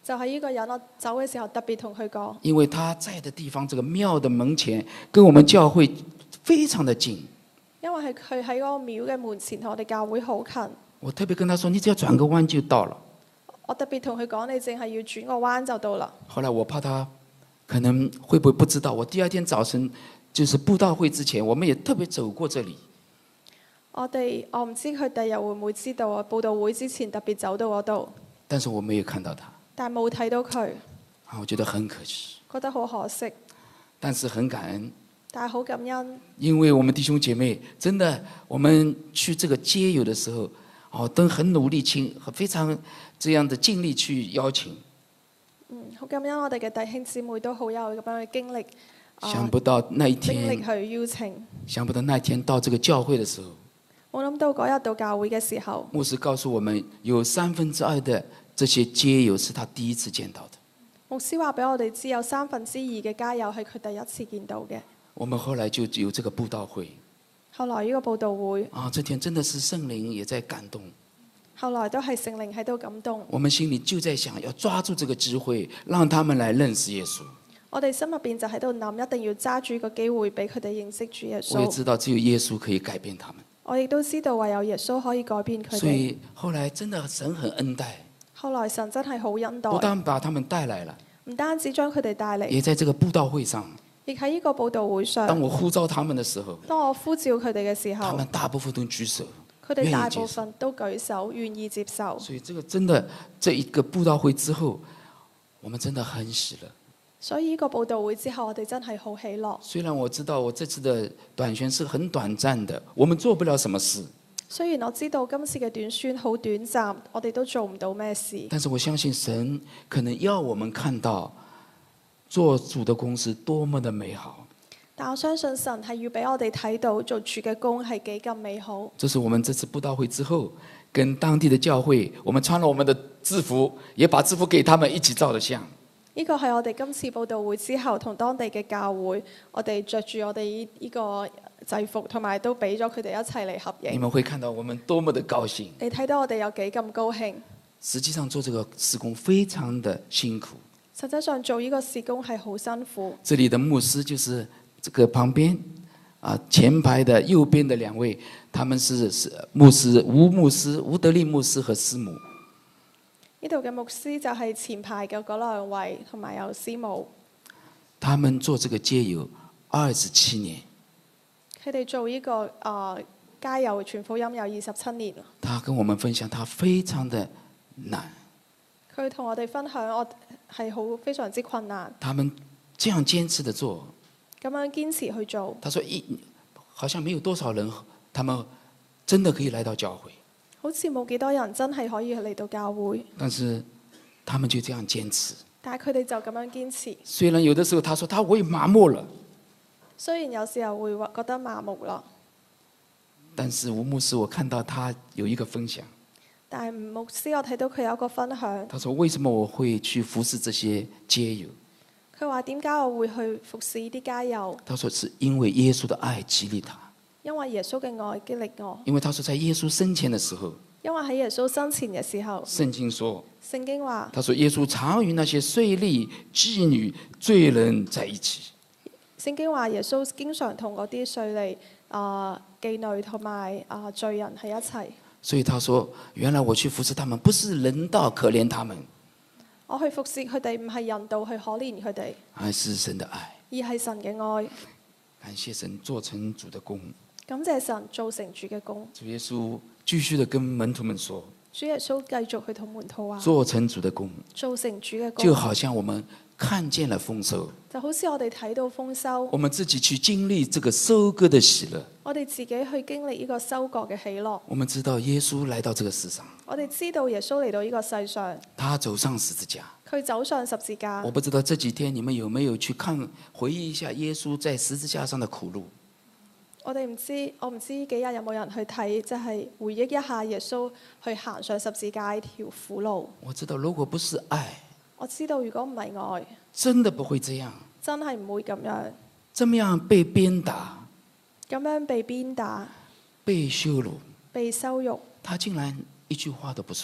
Speaker 2: 就係呢個人，我走嘅時候特別同佢講，
Speaker 1: 因為他在的地方，這個廟的門前，跟我們教會非常的近。
Speaker 2: 因為係佢喺嗰個廟嘅門前，同我哋教會好近。
Speaker 1: 我特別跟他說，你只要轉個彎就到了。
Speaker 2: 我特別同佢講，你淨係要轉個彎就到啦。
Speaker 1: 後來我怕他可能會不會不知道，我第二天早晨就是佈道會之前，我們也特別走過這裡。
Speaker 2: 我哋我唔知佢第日會唔會知道啊？佈道會之前特別走到嗰度，
Speaker 1: 但是我沒有看到他。
Speaker 2: 但係冇睇到佢，
Speaker 1: 我覺得很可惜，
Speaker 2: 覺得好可惜。
Speaker 1: 但是很感恩，
Speaker 2: 但係好感恩，
Speaker 1: 因為我們弟兄姐妹真的，我們去這個街友的時候，哦，都很努力，請非常這樣的盡力去邀請。
Speaker 2: 嗯，好感恩我哋嘅弟兄姊妹都好有咁樣嘅經歷。
Speaker 1: 想不到那一天，
Speaker 2: 經歷去邀請。
Speaker 1: 想不到那一天到這個教會的時候，
Speaker 2: 我諗到嗰日到教會嘅時候，
Speaker 1: 牧師告訴我們，有三分之二的這些街友是他第一次見到的。
Speaker 2: 牧師話俾我哋知，有三分之二嘅街友係佢第一次見到嘅。
Speaker 1: 我們後來就有這個佈道會。
Speaker 2: 後來呢個佈道會
Speaker 1: 啊，這天真的是聖靈也在感動。
Speaker 2: 後來都係聖靈喺度感動。
Speaker 1: 我們心裡就在想，要抓住這個機會，讓他們來認識耶穌。
Speaker 2: 我哋心入邊就喺度諗，一定要揸住個機會俾佢哋認識主耶穌。
Speaker 1: 我也知道只有耶穌可以改變他們。
Speaker 2: 我亦都知道唯有耶穌可以改變佢哋。
Speaker 1: 所以後來真的神很恩待。
Speaker 2: 後來神真係好恩待。
Speaker 1: 不但把他們帶來了，
Speaker 2: 唔單止將佢哋帶嚟，
Speaker 1: 也在這個佈道會上。
Speaker 2: 亦喺呢個佈道會上。
Speaker 1: 當我呼召他們的時候，
Speaker 2: 當我呼召佢哋嘅時候，
Speaker 1: 他們大部分都舉手，
Speaker 2: 佢哋大部分都舉手，願意接受。
Speaker 1: 所以這個真的，這一個佈道會之後，我們真的很喜樂。
Speaker 2: 所以呢個佈道會之後，我哋真係好喜樂。
Speaker 1: 雖然我知道我這次的短宣是很短暫的，我們做不了什麼事。
Speaker 2: 雖然我知道今次嘅短宣好短暫，我哋都做唔到咩事。
Speaker 1: 但是我相信神可能要我們看到做主的工是多麼的美好。
Speaker 2: 但我相信神係要俾我哋睇到做主嘅工係幾咁美好。
Speaker 1: 這是我們這次佈道會之後，跟當地的教會，我們穿了我們的制服，也把制服給他們一起照的相。
Speaker 2: 呢個係我哋今次佈道會之後，同當地嘅教會，我哋着住我哋呢呢個制服，同埋都俾咗佢哋一齊嚟合影。
Speaker 1: 你們會看到我們多麼的高興。
Speaker 2: 你睇到我哋有幾咁高興。
Speaker 1: 實際上做這個事工非常的辛苦。
Speaker 2: 實際上做呢個事工係好辛苦。
Speaker 1: 這裡的牧師就是這個旁邊啊前排的右邊的兩位，他們是是牧師吳牧師、吳德利牧師和師母。
Speaker 2: 呢度嘅牧師就係前排嘅嗰兩位，同埋有師母。
Speaker 1: 他們做這個街友二十七年。
Speaker 2: 佢哋做呢、這個啊街友傳福音有二十七年。
Speaker 1: 他跟我們分享，他非常的難。
Speaker 2: 佢同我哋分享，我係好非常之困難。
Speaker 1: 他們這樣堅持的做，
Speaker 2: 咁樣堅持去做。
Speaker 1: 他說一好像沒有多少人，他們真的可以來到教會。
Speaker 2: 好似冇幾多人真係可以嚟到教會，
Speaker 1: 但是他們就這樣堅持。
Speaker 2: 但係佢哋就咁樣堅持。
Speaker 1: 雖然有的時候，他說他會麻木了。
Speaker 2: 雖然有時候會覺得麻木啦。
Speaker 1: 但是吳牧師，我看到他有一個分享。
Speaker 2: 但係吳牧師，我睇到佢有一個分享。
Speaker 1: 他說：為什麼我會去服侍這些街友？
Speaker 2: 佢話點解我會去服侍呢啲街友？
Speaker 1: 他說：是因為耶穌的愛激勵他。
Speaker 2: 因為耶穌嘅愛激勵我。
Speaker 1: 因為他說在耶穌生前的時候，
Speaker 2: 因為喺耶穌生前嘅時候，
Speaker 1: 聖經說，
Speaker 2: 聖經話，
Speaker 1: 他說耶穌常與那些稅吏、妓女、罪人在一起。
Speaker 2: 聖經話耶穌經常同嗰啲稅吏、啊妓女同埋啊罪人喺一齊。
Speaker 1: 所以他說，原來我去服侍他們，不是人道可憐他們，
Speaker 2: 我去服侍佢哋唔係人道去可憐佢哋，
Speaker 1: 而是神的愛，
Speaker 2: 而係神嘅愛。
Speaker 1: 感謝神做成主的工。
Speaker 2: 感謝神做成主嘅工。
Speaker 1: 主耶穌繼續的跟門徒們說，
Speaker 2: 主耶穌繼續去同門徒話，
Speaker 1: 做成主的工，
Speaker 2: 做成主嘅工，
Speaker 1: 就好像我們看見了豐收，
Speaker 2: 就好似我哋睇到豐收，
Speaker 1: 我們自己去經歷這個收割的喜樂。
Speaker 2: 我哋自己去經歷呢個收割嘅喜樂。
Speaker 1: 我們知道耶穌來到這個世上，
Speaker 2: 我哋知道耶穌嚟到呢個世上，
Speaker 1: 他走上十字架。
Speaker 2: 佢走上十字架。
Speaker 1: 我不知道這幾天你們有沒有去看回憶一下耶穌在十字架上的苦路。
Speaker 2: 我哋唔知，我唔知幾日有冇人去睇，即係回憶一下耶穌去行上十字架呢條苦路。
Speaker 1: 我知道如果不是愛，
Speaker 2: 我知道如果唔係愛，
Speaker 1: 真的不會這樣，
Speaker 2: 真係唔會咁樣，
Speaker 1: 這麼樣被鞭打，
Speaker 2: 咁樣被鞭打，
Speaker 1: 被羞辱，
Speaker 2: 被羞辱，
Speaker 1: 他竟然一句話都不說。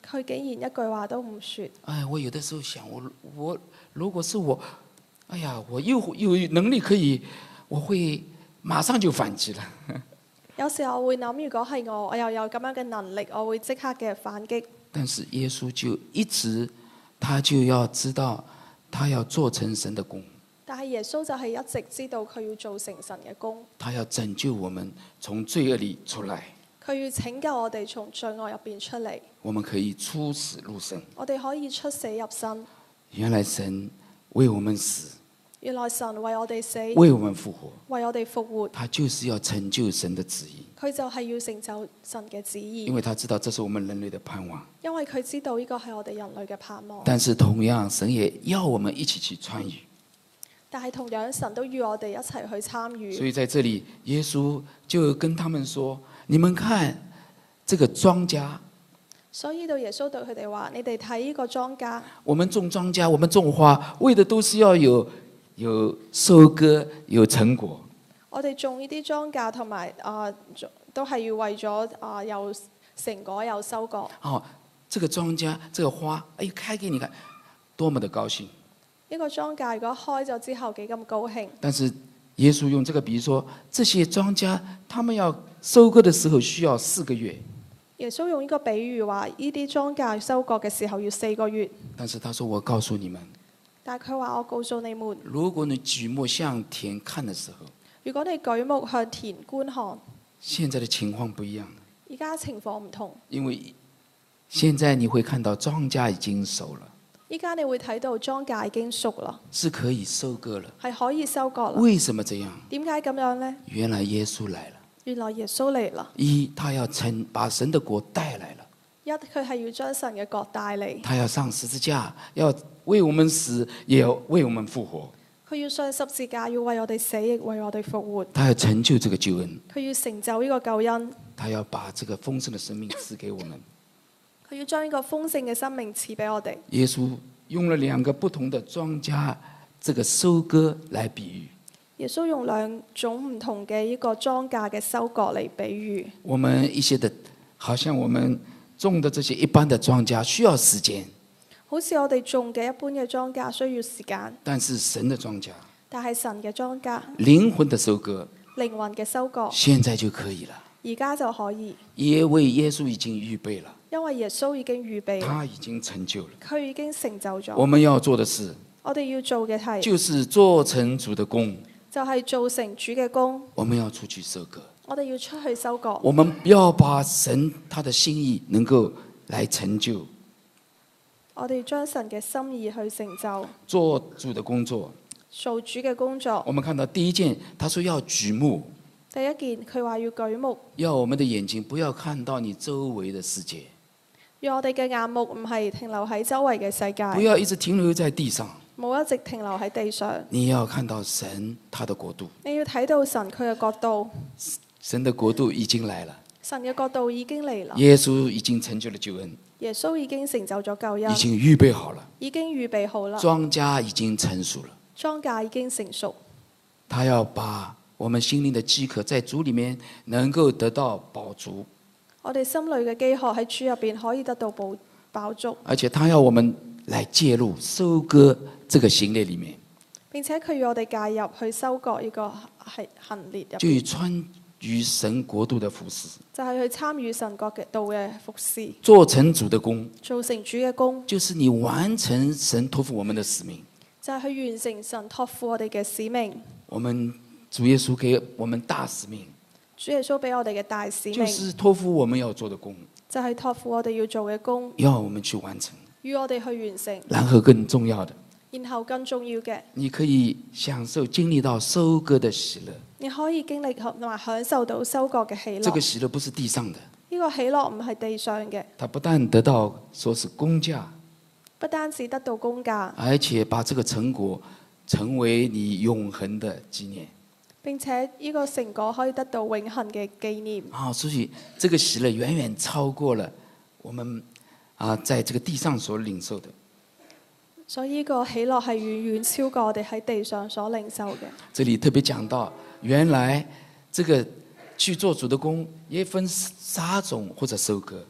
Speaker 2: 佢竟然一句話都唔說。
Speaker 1: 哎，我有的時候想，我我如果是我，哎呀，我又有能力可以，我會馬上就反擊了。
Speaker 2: 有時候我會諗，如果係我，我又有咁樣嘅能力，我會即刻嘅反擊。
Speaker 1: 但是耶穌就一直，他就要知道，他要做成神的工。
Speaker 2: 但係耶穌就係一直知道佢要做成神嘅工。
Speaker 1: 他要拯救我們從罪惡裏出來。
Speaker 2: 佢要拯救我哋從罪惡入邊出嚟。
Speaker 1: 我們可以出死入生。
Speaker 2: 我哋可以出死入生。
Speaker 1: 原來神為我們死。
Speaker 2: 原來神為我哋死，
Speaker 1: 為我們復活，
Speaker 2: 為我哋復活。
Speaker 1: 他就是要成就神的旨意。
Speaker 2: 佢就係要成就神嘅旨意。
Speaker 1: 因為他知道這是我們人類的盼望。
Speaker 2: 因為佢知道呢個係我哋人類嘅盼望。
Speaker 1: 但是同樣，神也要我們一起去參與。
Speaker 2: 但係同樣，神都要我哋一齊去參與。
Speaker 1: 所以在這裏，耶穌就跟他們說：你們看這個莊稼。
Speaker 2: 所以到耶穌對佢哋話：你哋睇呢個莊稼。我們種
Speaker 1: 莊稼，我們種花，為的都是要有有收割，有成果。
Speaker 2: 我哋種呢啲莊稼同埋啊，都係要為咗啊有成果有收割。
Speaker 1: 哦，這個莊稼，這個花，哎，開給你看，多麼的高興！
Speaker 2: 呢個莊稼如果開咗之後幾咁高興。
Speaker 1: 但是耶穌用這個比喻說，這些莊稼，他們要收割的時候需要四個月。
Speaker 2: 耶穌用呢個比喻話，呢啲莊稼收割嘅時候要四個月。
Speaker 1: 但是他說：我告訴你們。
Speaker 2: 但係佢話：我告訴你們，
Speaker 1: 如果你舉目向田看的時候，
Speaker 2: 如果你舉目向田觀看，
Speaker 1: 現在的情況不一樣。
Speaker 2: 而家情況唔同，
Speaker 1: 因為現在你會看到莊稼已經熟了。
Speaker 2: 依家你會睇到莊稼已經熟啦，
Speaker 1: 是可以收割了，
Speaker 2: 係可以收割啦。
Speaker 1: 為什麼這樣？
Speaker 2: 點解咁樣呢？
Speaker 1: 原來耶穌來了。
Speaker 2: 原來耶穌嚟啦。
Speaker 1: 一，他要成把神的國帶來了。
Speaker 2: 一，佢係要將神嘅國帶嚟。
Speaker 1: 他要上十字架，要為我們死，也要為我們復活。
Speaker 2: 佢要上十字架，要為我哋死，亦為我哋復活。
Speaker 1: 他要成就這個救恩。
Speaker 2: 佢要成就呢個救恩。
Speaker 1: 他要把這個豐盛的生命賜給我們。
Speaker 2: 佢要將呢個豐盛嘅生命賜俾我哋。
Speaker 1: 耶穌用了兩個不同的莊稼，這個收割來比喻。
Speaker 2: 耶穌用兩種唔同嘅呢個莊稼嘅收割嚟比喻。
Speaker 1: 我們一些的，好像我們種的這些一般的莊稼需要時間。
Speaker 2: 好似我哋種嘅一般嘅莊稼需要時間。
Speaker 1: 但是神的莊稼，
Speaker 2: 但係神嘅莊稼，
Speaker 1: 靈魂的收割，
Speaker 2: 靈魂嘅收割，
Speaker 1: 現在就可以了。
Speaker 2: 而家就可以。
Speaker 1: 因為耶穌已經預備了。
Speaker 2: 因為耶穌已經預備，
Speaker 1: 他已經成就了，
Speaker 2: 佢已經成就咗。
Speaker 1: 我們要做的事，
Speaker 2: 我哋要做嘅係，
Speaker 1: 就是做成主的工，
Speaker 2: 就係做成主嘅工。
Speaker 1: 我們要出去收割，
Speaker 2: 我哋要出去收割。
Speaker 1: 我們要把神他的心意能夠來成就。
Speaker 2: 我哋將神嘅心意去成就，
Speaker 1: 做主的工作，
Speaker 2: 做主嘅工作。
Speaker 1: 我們看到第一件，他說要舉目。
Speaker 2: 第一件佢話要舉目，
Speaker 1: 要我們的眼睛不要看到你周圍的世界，
Speaker 2: 讓我哋嘅眼目唔係停留喺周圍嘅世界，
Speaker 1: 不要一直停留在地上，
Speaker 2: 冇一直停留喺地上。
Speaker 1: 你要看到神他的國度，
Speaker 2: 你要睇到神佢嘅國度，
Speaker 1: 神的國度已經來了，
Speaker 2: 神嘅國度已經嚟啦，
Speaker 1: 耶穌已經成就了救恩，
Speaker 2: 耶穌已經成就咗救恩，
Speaker 1: 已經預備好了，
Speaker 2: 已經預備好啦，
Speaker 1: 莊稼已經成熟了，
Speaker 2: 莊稼已經成熟，
Speaker 1: 他要把我們心靈的飢渴在主裏面能夠得到飽足，
Speaker 2: 我哋心裏嘅飢渴喺主入邊可以得到飽飽足，
Speaker 1: 而且他要我們來介入收割這個行列裏面，
Speaker 2: 並且佢要我哋介入去收割呢個係行列入邊，
Speaker 1: 就以參與神國度的服事，
Speaker 2: 就係去參與神國嘅道嘅服事，
Speaker 1: 做成主的工，
Speaker 2: 做成主嘅工，
Speaker 1: 就是你完成神託付我們的使命，
Speaker 2: 就係去完成神託付我哋嘅使命。
Speaker 1: 我們主耶穌給我們大使命，
Speaker 2: 主耶穌俾我哋嘅大使命，
Speaker 1: 就是託付我們要做的工，
Speaker 2: 就係託付我哋要做嘅工，
Speaker 1: 要我們去完成，
Speaker 2: 與我哋去完成。
Speaker 1: 然後更重要的，
Speaker 2: 然後更重要嘅，
Speaker 1: 你可以享受經歷到收割的喜樂。
Speaker 2: 你可以經歷同埋享受到收割嘅喜樂。
Speaker 1: 這個喜樂不是地上的，
Speaker 2: 呢個喜樂唔係地上嘅，
Speaker 1: 它不但得到說是工價，
Speaker 2: 不單止得到工價，
Speaker 1: 而且把這個成果成為你永恆的紀念。
Speaker 2: 並且呢個成果可以得到永恆嘅紀念。
Speaker 1: 啊，所以這個喜樂遠遠超過了我們啊，在這個地上所領受的。
Speaker 2: 所以呢個喜樂係遠遠超過我哋喺地上所領受嘅。
Speaker 1: 這裡特別講到，原來這個去做主的工也分撒種或者收割。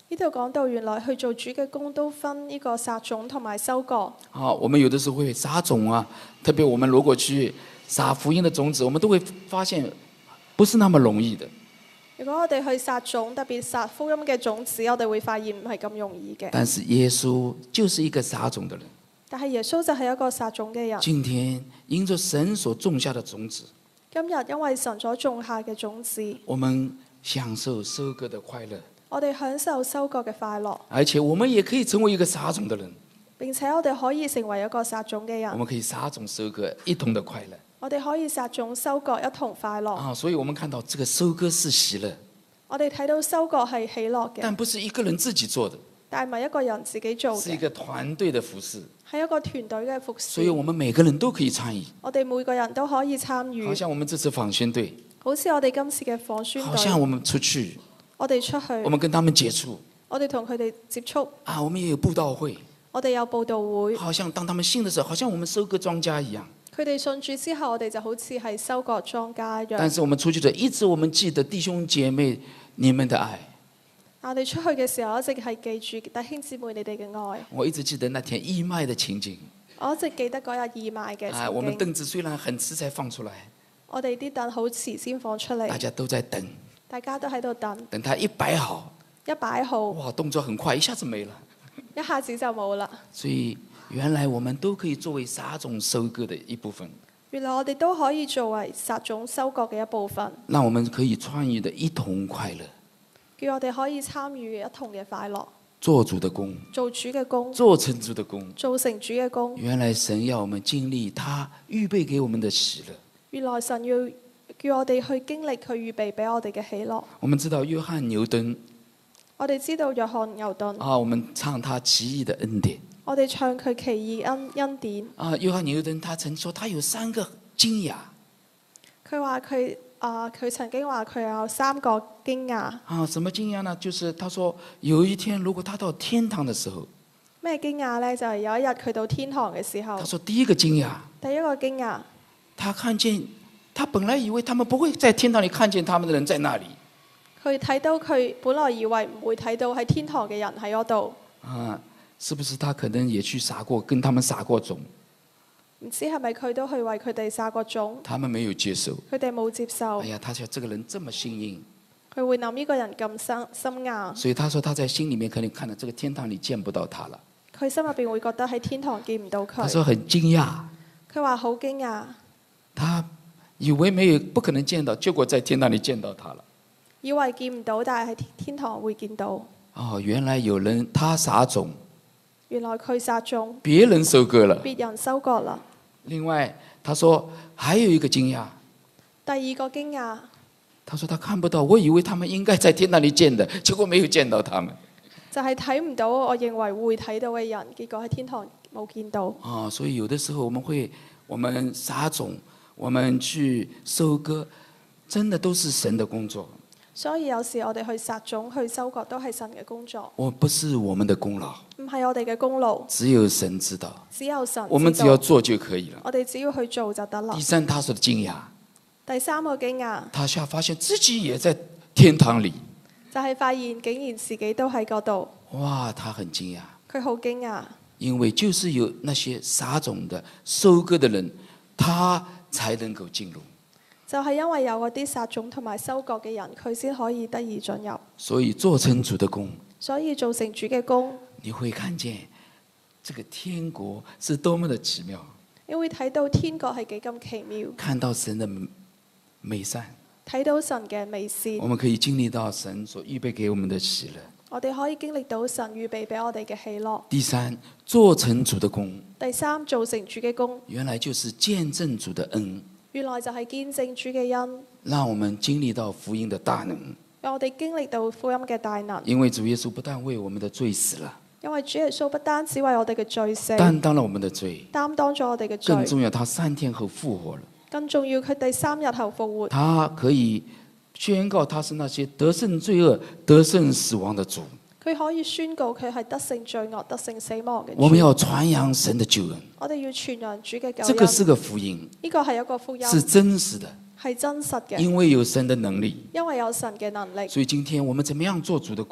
Speaker 2: 呢度講到原來去做主嘅工都分呢個撒種同埋收割。
Speaker 1: 啊，我們有的時候會撒種啊，特別我們如果去撒福音的種子，我們都會發現不是那麼容易的。
Speaker 2: 如果我哋去撒種，特別撒福音嘅種子，我哋會發現唔係咁容易嘅。
Speaker 1: 但是耶穌就是一個撒種的人。
Speaker 2: 但係耶穌就係一個撒種嘅人。
Speaker 1: 今天因着神所種下的種子，
Speaker 2: 今日因為神所種下嘅種子，
Speaker 1: 我們享受收割的快樂。
Speaker 2: 我哋享受收割嘅快樂，
Speaker 1: 而且我們也可以成為一個撒種的人。
Speaker 2: 並且我哋可以成為一個撒種嘅人。
Speaker 1: 我們可以撒種收割一同的快樂。
Speaker 2: 我哋可以撒種收割一同快樂。
Speaker 1: 啊，所以我們看到這個收割是喜樂。
Speaker 2: 我哋睇到收割係喜樂嘅，
Speaker 1: 但不是一個人自己做的，
Speaker 2: 但係唔係一個人自己做嘅，
Speaker 1: 是一個團隊的服事。
Speaker 2: 係一個團隊嘅服事。
Speaker 1: 所以我們每個人都可以參與。
Speaker 2: 我哋每個人都可以參與。
Speaker 1: 好像我們這次訪宣隊，
Speaker 2: 好似我哋今次嘅訪宣隊，
Speaker 1: 好像我們出去，
Speaker 2: 我哋出去，
Speaker 1: 我們跟他們接觸，
Speaker 2: 我哋同佢哋接觸。
Speaker 1: 啊，我們也有佈道會，
Speaker 2: 我哋有佈道會。
Speaker 1: 好像當他們信的時候，好像我們收割莊稼一樣。
Speaker 2: 佢哋信主之後，我哋就好似係收割莊稼一樣。
Speaker 1: 但是我們出去的，一直我們記得弟兄姐妹你們的愛。
Speaker 2: 我哋出去嘅時候，一直係記住弟兄姊妹你哋嘅愛。
Speaker 1: 我一直記得那天義賣的情景。
Speaker 2: 我一直記得嗰日義賣嘅情景。
Speaker 1: 啊，我們凳子雖然很遲才放出來，
Speaker 2: 我哋啲凳好遲先放出嚟。
Speaker 1: 大家都在等，
Speaker 2: 大家都喺度等。
Speaker 1: 等他一擺好，
Speaker 2: 一擺好，
Speaker 1: 哇，動作很快，一下子沒了，
Speaker 2: 一下子就冇啦。
Speaker 1: 所以原來我們都可以作為撒種收割的一部分。
Speaker 2: 原來我哋都可以作為撒種收割嘅一部分。
Speaker 1: 讓我們可以參與的一同快樂。
Speaker 2: 叫我哋可以參與一同嘅快樂。
Speaker 1: 做主的工，
Speaker 2: 做主嘅工，
Speaker 1: 做成主的工，
Speaker 2: 做成主嘅工。
Speaker 1: 原來神要我們經歷他預備給我們的喜樂。
Speaker 2: 原來神要叫我哋去經歷佢預備俾我哋嘅喜樂。
Speaker 1: 我們知道約翰牛頓，
Speaker 2: 我哋知道約翰牛頓。
Speaker 1: 啊，我們唱他奇異的恩典。
Speaker 2: 我哋唱佢奇異恩恩典。
Speaker 1: 啊，約翰牛頓他曾說他有三個驚訝。
Speaker 2: 佢話佢啊，佢曾經話佢有三個驚訝。
Speaker 1: 啊，什麼驚訝呢？就是他說有一天如果他到天堂的時候，
Speaker 2: 咩驚訝呢？就係有一日佢到天堂嘅時候。
Speaker 1: 他說第一個驚訝，
Speaker 2: 第一個驚訝，
Speaker 1: 他看見他本來以為他們不會在天堂裏看見他們的人在那裏。
Speaker 2: 佢睇到佢本來以為唔會睇到喺天堂嘅人喺嗰度。
Speaker 1: 啊，是不是他可能也去撒過，跟他們撒過種？
Speaker 2: 唔知係咪佢都去為佢哋撒過種？
Speaker 1: 他們沒有接受。
Speaker 2: 佢哋冇接受。
Speaker 1: 哎呀，他說這個人這麼心硬。
Speaker 2: 佢會諗呢個人咁心心硬。
Speaker 1: 所以他說他在心裡面可能看到這個天堂裡見不到他了。
Speaker 2: 佢心入邊會覺得喺天堂見唔到佢。
Speaker 1: 他說很驚訝。
Speaker 2: 佢話好驚訝。
Speaker 1: 他以為沒有不可能見到，結果在天堂裡見到他了。
Speaker 2: 以為見唔到，但係喺天堂會見到。
Speaker 1: 哦，原來有人他撒種。
Speaker 2: 原來佢撒種。
Speaker 1: 別人收割了。
Speaker 2: 別人收割啦。
Speaker 1: 另外，他說還有一個驚訝。
Speaker 2: 第二個驚訝。
Speaker 1: 他說他看不到，我以為他們應該在天堂裡見的，結果沒有見到他們。
Speaker 2: 就係睇唔到，我認為會睇到嘅人，結果喺天堂冇見到。
Speaker 1: 啊、哦，所以有的時候我們會，我們撒種，我們去收割，真的都是神的工作。
Speaker 2: 所以有時我哋去撒種、去收割，都係神嘅工作。
Speaker 1: 我不是我們的功勞。
Speaker 2: 唔係我哋嘅功勞。
Speaker 1: 只有神知道。
Speaker 2: 只有神知道。
Speaker 1: 我們只要做就可以了。
Speaker 2: 我哋只要去做就得啦。
Speaker 1: 第三，他說的驚訝。
Speaker 2: 第三個驚訝。
Speaker 1: 他下發現自己也在天堂裡。
Speaker 2: 就係發現竟然自己都喺嗰度。
Speaker 1: 哇，他很驚訝。
Speaker 2: 佢好驚訝。
Speaker 1: 因為就是有那些撒種的、收割的人，他才能夠進入。
Speaker 2: 就係因為有嗰啲撒種同埋收割嘅人，佢先可以得以進入。
Speaker 1: 所以做成主的工。
Speaker 2: 所以做成主嘅工。
Speaker 1: 你會看見，這個天國是多麼的奇妙。
Speaker 2: 你會睇到天國係幾咁奇妙。
Speaker 1: 看到神的美善。
Speaker 2: 睇到神嘅美善。
Speaker 1: 我們可以經歷到神所預備給我們的喜樂。
Speaker 2: 我哋可以經歷到神預備俾我哋嘅喜樂。
Speaker 1: 第三，做成主的工。
Speaker 2: 第三，做成主嘅工。
Speaker 1: 原來就是見證主的恩。
Speaker 2: 原來就係見證主嘅恩。
Speaker 1: 讓我們經歷到福音的大能。
Speaker 2: 讓我哋經歷到福音嘅大能。
Speaker 1: 因為主耶穌不但為我們的罪死了。
Speaker 2: 因為主耶穌不單止為我哋嘅罪死。
Speaker 1: 擔當了我們的罪。
Speaker 2: 擔當咗我哋嘅罪。
Speaker 1: 更重要，他三天後復活了。
Speaker 2: 更重要，佢第三日後復活。
Speaker 1: 他可以宣告他是那些得勝罪惡、得勝死亡的主。
Speaker 2: 佢可以宣告佢係得勝罪惡、得勝死亡嘅主。
Speaker 1: 我們要傳揚神的救恩。
Speaker 2: 我哋要傳揚主嘅救恩。
Speaker 1: 這個是個福音。
Speaker 2: 呢個係一個福音。
Speaker 1: 是真實的。
Speaker 2: 係真實嘅。
Speaker 1: 因為有神的能力。
Speaker 2: 因為有神嘅能力。
Speaker 1: 所以今天我們怎麼樣做主的工？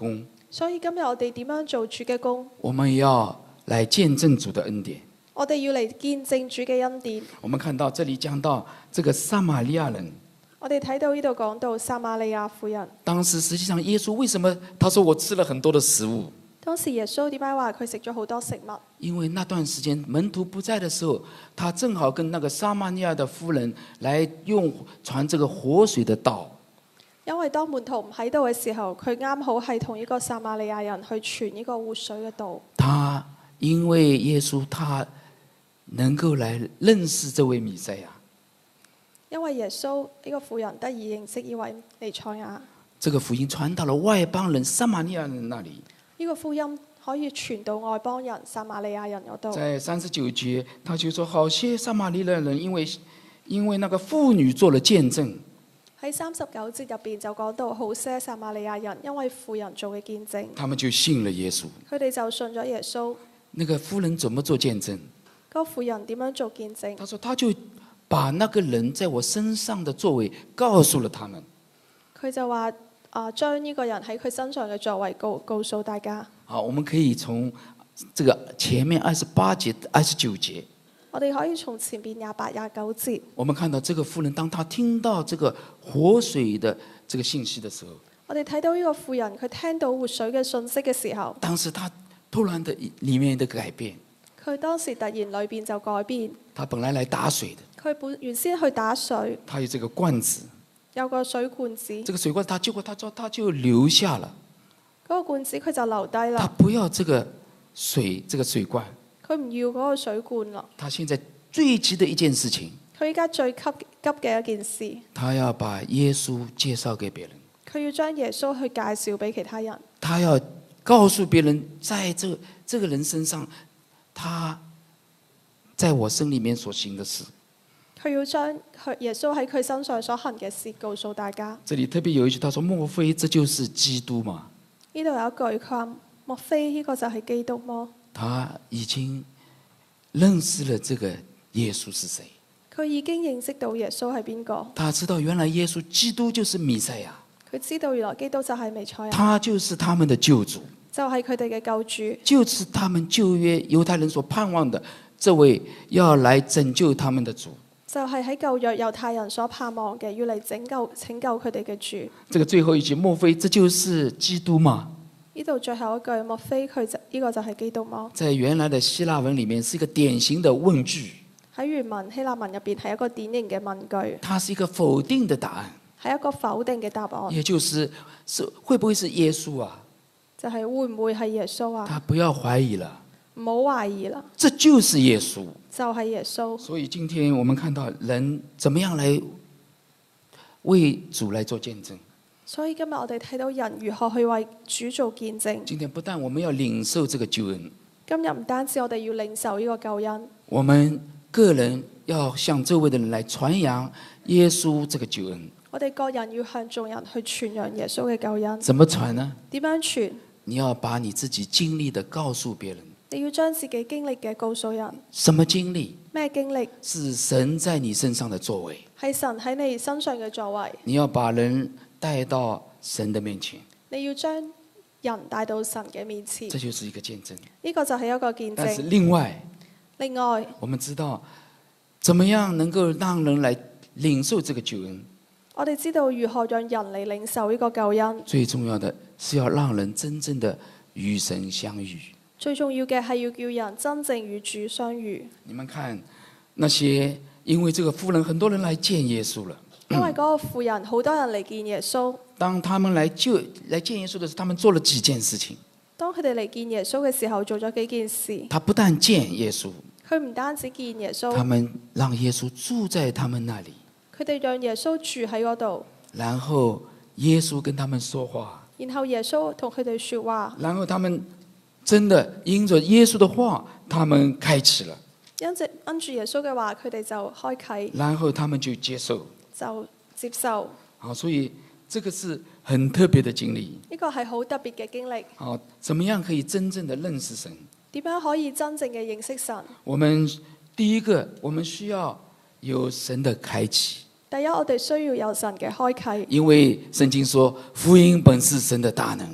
Speaker 2: 所以今日我哋點樣做主嘅工？
Speaker 1: 我們要來見證主的恩典。
Speaker 2: 我哋要嚟見證主嘅恩典。
Speaker 1: 我們看到這裡講到這個撒瑪利亞人，
Speaker 2: 我哋睇到呢度講到撒瑪利亞婦人。
Speaker 1: 當時實際上耶穌為什麼他說我吃了很多的食物？
Speaker 2: 當時耶穌點解話佢食咗好多食物？
Speaker 1: 因為那段時間門徒不在的時候，他正好跟那個撒瑪利亞的婦人來用傳這個活水的道。
Speaker 2: 因為當門徒唔喺度嘅時候，佢啱好係同呢個撒瑪利亞人去傳呢個活水嘅道。
Speaker 1: 他因為耶穌他能夠來認識這位彌賽亞，
Speaker 2: 因為耶穌呢個婦人得以認識呢位彌賽亞。
Speaker 1: 這個福音傳到了外邦人撒瑪利亞人那裡。
Speaker 2: 呢個福音可以傳到外邦人撒瑪利亞人嗰度。
Speaker 1: 在三十九節，他就說：好些撒瑪利亞人因為因為那個婦女做了見證。
Speaker 2: 喺三十九節入邊就講到好些撒瑪利亞人因為婦人做嘅見證，
Speaker 1: 他們就信了耶穌。
Speaker 2: 佢哋就信咗耶穌。
Speaker 1: 那個婦人怎麼做見證？
Speaker 2: 嗰個婦人點樣做見證？
Speaker 1: 他說：他就把那個人在我身上的作為告訴了他們。
Speaker 2: 佢就話。啊！將呢個人喺佢身上嘅作為告告訴大家。
Speaker 1: 好，我們可以從這個前面二十八節、二十九節，
Speaker 2: 我哋可以從前邊廿八、廿九節。
Speaker 1: 我們看到這個婦人，當她聽到這個活水的這個信息的時候，
Speaker 2: 我哋睇到呢個婦人，佢聽到活水嘅信息嘅時候，
Speaker 1: 當時她突然的裡面的改變，
Speaker 2: 佢當時突然裏邊就改變。
Speaker 1: 她本來來打水的，
Speaker 2: 佢本原先去打水，
Speaker 1: 她有這個罐子。
Speaker 2: 有個水罐子，
Speaker 1: 這個水罐子，他結果他說他就留下了。
Speaker 2: 嗰個罐子佢就留低啦。
Speaker 1: 他不要這個水，這個水罐。
Speaker 2: 佢唔要嗰個水罐啦。
Speaker 1: 他現在最急的一件事情，
Speaker 2: 佢依家最急急嘅一件事，
Speaker 1: 他要把耶穌介紹給別人。
Speaker 2: 佢要將耶穌去介紹俾其他人。
Speaker 1: 他要告訴別人，在這這個人身上，他在我生裡面所行的事。
Speaker 2: 佢要將耶穌喺佢身上所行嘅事告訴大家。
Speaker 1: 這裡特別有一句，他說：莫非這就是基督嗎？
Speaker 2: 呢度有一句，佢話：莫非呢個就係基督麼？
Speaker 1: 他已經認識了這個耶穌是誰。
Speaker 2: 佢已經認識到耶穌係邊個。
Speaker 1: 他知道原來耶穌基督就是彌賽亞。
Speaker 2: 佢知道原來基督就係彌賽亞。
Speaker 1: 他就是他們的救主。
Speaker 2: 就係佢哋嘅救主。
Speaker 1: 就是他們舊約猶太人所盼望的這位要來拯救他們的主。
Speaker 2: 就係喺舊約猶太人所盼望嘅，要嚟拯救拯救佢哋嘅主。
Speaker 1: 這個最後一句，莫非這就是基督嗎？
Speaker 2: 呢度最後一句，莫非佢就呢個就係基督嗎？
Speaker 1: 在原來的希臘文裡面，是一個典型的問句。
Speaker 2: 喺原文希臘文入邊係一個典型嘅問句。
Speaker 1: 它是一個否定的答案。
Speaker 2: 係一個否定嘅答案。
Speaker 1: 也就是是會不會是耶穌啊？
Speaker 2: 就係會唔會係耶穌啊？
Speaker 1: 他不要懷疑了。
Speaker 2: 唔好懷疑啦。
Speaker 1: 這就是耶穌。
Speaker 2: 就係耶穌。
Speaker 1: 所以今天我們看到人怎麼樣來為主來做見證。
Speaker 2: 所以今日我哋睇到人如何去為主做見證。
Speaker 1: 今天不但我們要領受這個救恩，
Speaker 2: 今日唔單止我哋要領受呢個救恩，
Speaker 1: 我們個人要向周圍的人來傳揚耶穌這個救恩。
Speaker 2: 我哋個人要向眾人去傳揚耶穌嘅救恩。
Speaker 1: 怎麼傳呢？
Speaker 2: 點樣傳？
Speaker 1: 你要把你自己經歷的告訴別人。
Speaker 2: 你要將自己經歷嘅告訴人。
Speaker 1: 什麼經歷？
Speaker 2: 咩經歷？
Speaker 1: 是神在你身上的作為。
Speaker 2: 係神喺你身上嘅作為。
Speaker 1: 你要把人帶到神的面前。
Speaker 2: 你要將人帶到神嘅面前。
Speaker 1: 這就是一個見證。
Speaker 2: 呢個就係一個見證。
Speaker 1: 但是另外，
Speaker 2: 另外，
Speaker 1: 我們知道，怎麼樣能夠讓人來領受這個救恩？
Speaker 2: 我哋知道如何讓人嚟領受呢個救恩。
Speaker 1: 最重要的是要讓人真正的與神相遇。
Speaker 2: 最重要嘅係要叫人真正與主相遇。
Speaker 1: 你們看，那些因為這個婦人，很多人來見耶穌了。
Speaker 2: 因為嗰個婦人，好多人嚟見耶穌。
Speaker 1: 當他們來就來見耶穌的時候，他們做了幾件事情。
Speaker 2: 當佢哋嚟見耶穌嘅時候，做咗幾件事。
Speaker 1: 他不但見耶穌，
Speaker 2: 佢唔單止見耶穌，
Speaker 1: 他們讓耶穌住在他們那裡。
Speaker 2: 佢哋讓耶穌住喺嗰度。
Speaker 1: 然後耶穌跟他們說話。
Speaker 2: 然後耶穌同佢哋說話。
Speaker 1: 然後他們真的因着耶穌的話，他們開啟了。
Speaker 2: 因着跟住耶穌嘅話，佢哋就開啟。
Speaker 1: 然後他們就接受。
Speaker 2: 就接受。
Speaker 1: 好，所以這個是很特別的經歷。
Speaker 2: 呢個係好特別嘅經歷。
Speaker 1: 好，怎麼樣可以真正的認識神？
Speaker 2: 點樣可以真正嘅認識神？
Speaker 1: 我們第一個，我們需要有神的開啟。
Speaker 2: 第一，我哋需要有神嘅開啟。
Speaker 1: 因為聖經說福音本是神的大能。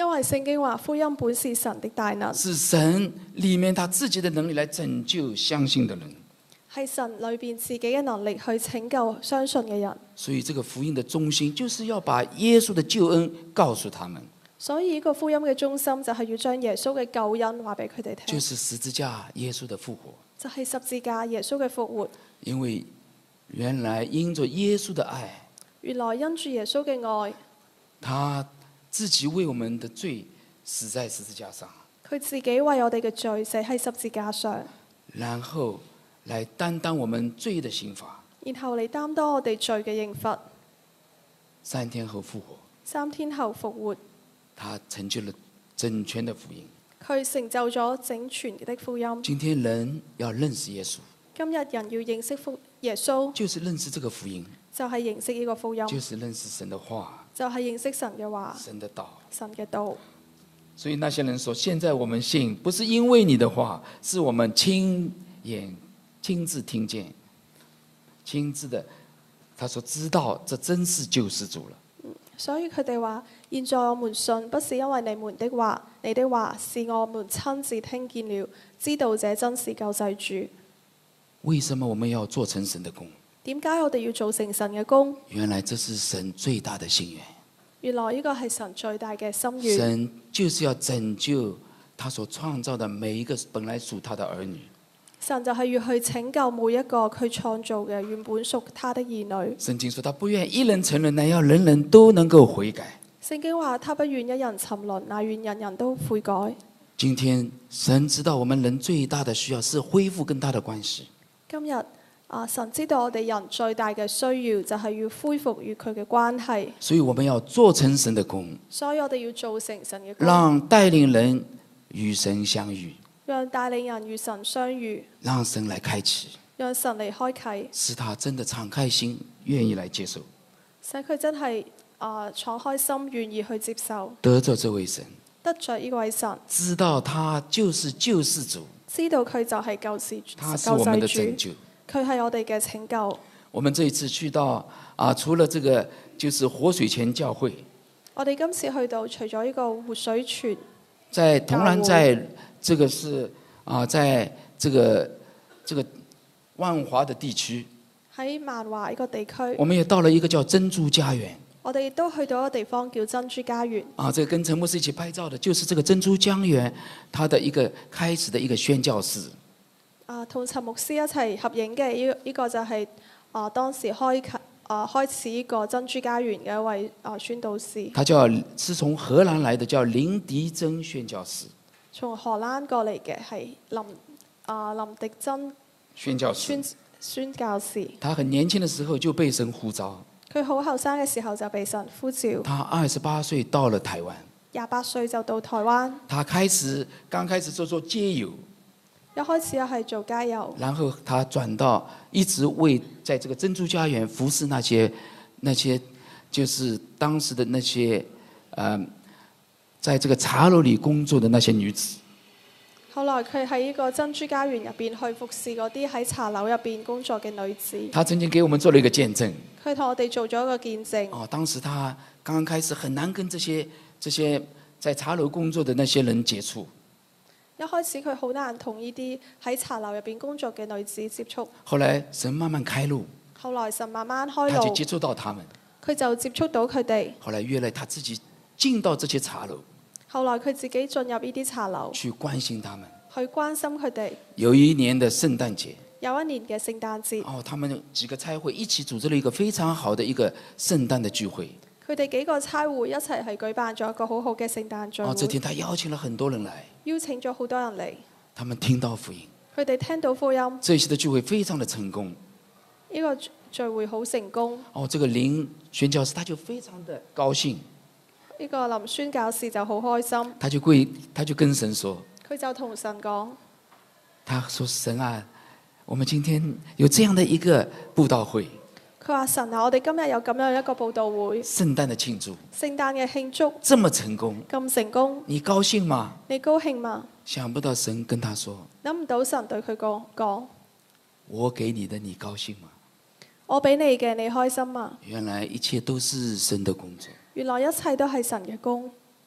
Speaker 2: 因為聖經話福音本是神的大能，
Speaker 1: 是神裡面他自己的能力來拯救相信的人。
Speaker 2: 係神裏邊自己嘅能力去拯救相信嘅人。
Speaker 1: 所以這個福音的中心就是要把耶穌的救恩告訴他們。
Speaker 2: 所以呢個福音嘅中心就係要將耶穌嘅救恩話俾佢哋聽。
Speaker 1: 就是十字架耶穌的復活。
Speaker 2: 就係十字架耶穌嘅復活。
Speaker 1: 因為原來因着耶穌的愛，
Speaker 2: 原來因住耶穌嘅愛，
Speaker 1: 他自己為我們的罪死在十字架上。
Speaker 2: 佢自己為我哋嘅罪死喺十字架上，
Speaker 1: 然後來擔當我們罪的刑罰。
Speaker 2: 然後嚟擔當我哋罪嘅刑罰。
Speaker 1: 三天後復活。
Speaker 2: 三天後復活。
Speaker 1: 他成就了整全的福音。
Speaker 2: 佢成就咗整全的福音。
Speaker 1: 今天人要認識耶穌。
Speaker 2: 今日人要認識福耶穌，
Speaker 1: 就是認識這個福音，
Speaker 2: 就係認識呢個福音，
Speaker 1: 就是認識神的話，
Speaker 2: 就係認識神嘅話，
Speaker 1: 神的道，
Speaker 2: 神嘅道。
Speaker 1: 所以那些人說，現在我們信，不是因為你的話，是我們親眼親自聽見，親自的，他說知道這真是救世主了。
Speaker 2: 所以佢哋話：現在我們信，不是因為你們的話，你的話是我們親自聽見了，知道這真是救世主。
Speaker 1: 為什麼我們要做成神的工？
Speaker 2: 點解我哋要做成神嘅工？
Speaker 1: 原來這是神最大的心願。
Speaker 2: 原來呢個係神最大嘅心願。
Speaker 1: 神就是要拯救他所創造的每一個本來屬他的兒女。
Speaker 2: 神就係要去拯救每一個佢創造嘅原本屬他的兒女。
Speaker 1: 聖經說他不願一人沉淪，乃要人人都能夠悔改。
Speaker 2: 聖經話他不願一人沉淪，乃願人人都悔改。
Speaker 1: 今天神知道我們人最大的需要是恢復跟他的關係。
Speaker 2: 今日啊，神知道我哋人最大嘅需要就係要恢復與佢嘅關係。
Speaker 1: 所以我們要做成神的工。
Speaker 2: 所以我哋要做成神嘅工。
Speaker 1: 讓帶領人與神相遇。
Speaker 2: 讓帶領人與神相遇。
Speaker 1: 讓神來開啟。
Speaker 2: 讓神嚟開啟。
Speaker 1: 使他真的敞開心，願意來接受。
Speaker 2: 使佢真係啊敞開心，願意去接受。
Speaker 1: 得着這位神。
Speaker 2: 得着呢位神。知
Speaker 1: 道他就是救世主。
Speaker 2: 知道佢就係救世主。
Speaker 1: 他是我們的拯救。
Speaker 2: 佢係我哋嘅拯救。
Speaker 1: 我們這一次去到啊，除了這個就是活水泉教會。
Speaker 2: 我哋今次去到，除咗呢個活水泉。
Speaker 1: 在同蘭，在這個是啊，在這個這個萬華的地區。
Speaker 2: 喺萬華呢個地區。
Speaker 1: 我們也到了一個叫珍珠家園。
Speaker 2: 我哋都去到一個地方叫珍珠家園。
Speaker 1: 啊，這個跟陳牧師一起拍照的，就是這個珍珠家園，它的一個開始的一個宣教士。
Speaker 2: 啊，同陳牧師一齊合影嘅呢呢個就係啊當時開啟啊開始呢個珍珠家園嘅一位啊宣導士。他
Speaker 1: 叫是從荷蘭來的，叫林迪珍宣教士。
Speaker 2: 從荷蘭過嚟嘅係林啊林迪珍
Speaker 1: 宣教士。
Speaker 2: 宣宣教士。
Speaker 1: 他很年輕的時候就被神呼召。
Speaker 2: 佢好後生嘅時候就被神呼召。
Speaker 1: 他二十八歲到了台灣。
Speaker 2: 廿八歲就到台灣。他
Speaker 1: 開始剛開始做做街友。
Speaker 2: 一開始又係做街友，
Speaker 1: 然後他轉到一直為在這個珍珠家園服侍那些那些，就是當時的那些，呃，在這個茶樓裏工作的那些女子。
Speaker 2: 後來佢喺呢個珍珠家園入邊去服侍嗰啲喺茶樓入邊工作嘅女子。
Speaker 1: 他曾經給我們做了一個見證。
Speaker 2: 佢同我哋做咗一個見證。
Speaker 1: 哦，當時他剛剛開始很難跟這些這些在茶樓工作的那些人接觸。
Speaker 2: 一開始佢好難同呢啲喺茶樓入邊工作嘅女子接觸。
Speaker 1: 後來神慢慢開路。
Speaker 2: 後來神慢慢開路。
Speaker 1: 他就接觸到他們。
Speaker 2: 佢就接觸到佢哋。
Speaker 1: 後來約了他自己進到這些茶樓。
Speaker 2: 後來佢自己進入呢啲茶樓。
Speaker 1: 去關心他們。
Speaker 2: 去關心佢哋。
Speaker 1: 有一年的聖誕節。
Speaker 2: 有一年嘅聖誕節。
Speaker 1: 哦，他們幾個差會一起組織了一個非常好的一個聖誕的聚會。
Speaker 2: 佢哋幾個差會一齊係舉辦咗一個好好嘅聖誕聚會。
Speaker 1: 哦，這天他邀請了很多人來。
Speaker 2: 邀請咗好多人嚟。
Speaker 1: 他們聽到福音。
Speaker 2: 佢哋聽到福音。
Speaker 1: 這次的聚會非常的成功。
Speaker 2: 呢個聚會好成功。
Speaker 1: 哦，這個林宣教士他就非常的高興。
Speaker 2: 呢個林宣教士就好開心。
Speaker 1: 他就跪，他就跟神說。
Speaker 2: 佢就同神講。
Speaker 1: 他說：神啊，我們今天有這樣的一個佈道會。
Speaker 2: 佢話神啊，我哋今日有咁樣一個佈道會。
Speaker 1: 聖誕的慶祝。
Speaker 2: 聖誕嘅慶祝。
Speaker 1: 這麼成功。
Speaker 2: 咁成功。
Speaker 1: 你高興嗎？
Speaker 2: 你高興嗎？
Speaker 1: 想不到神跟他說。
Speaker 2: 諗唔到神對佢講講。
Speaker 1: 我給你的，你高興嗎？
Speaker 2: 我俾你嘅，你開心嗎？
Speaker 1: 原來一切都是神的工作。
Speaker 2: 原來一切都係神嘅工。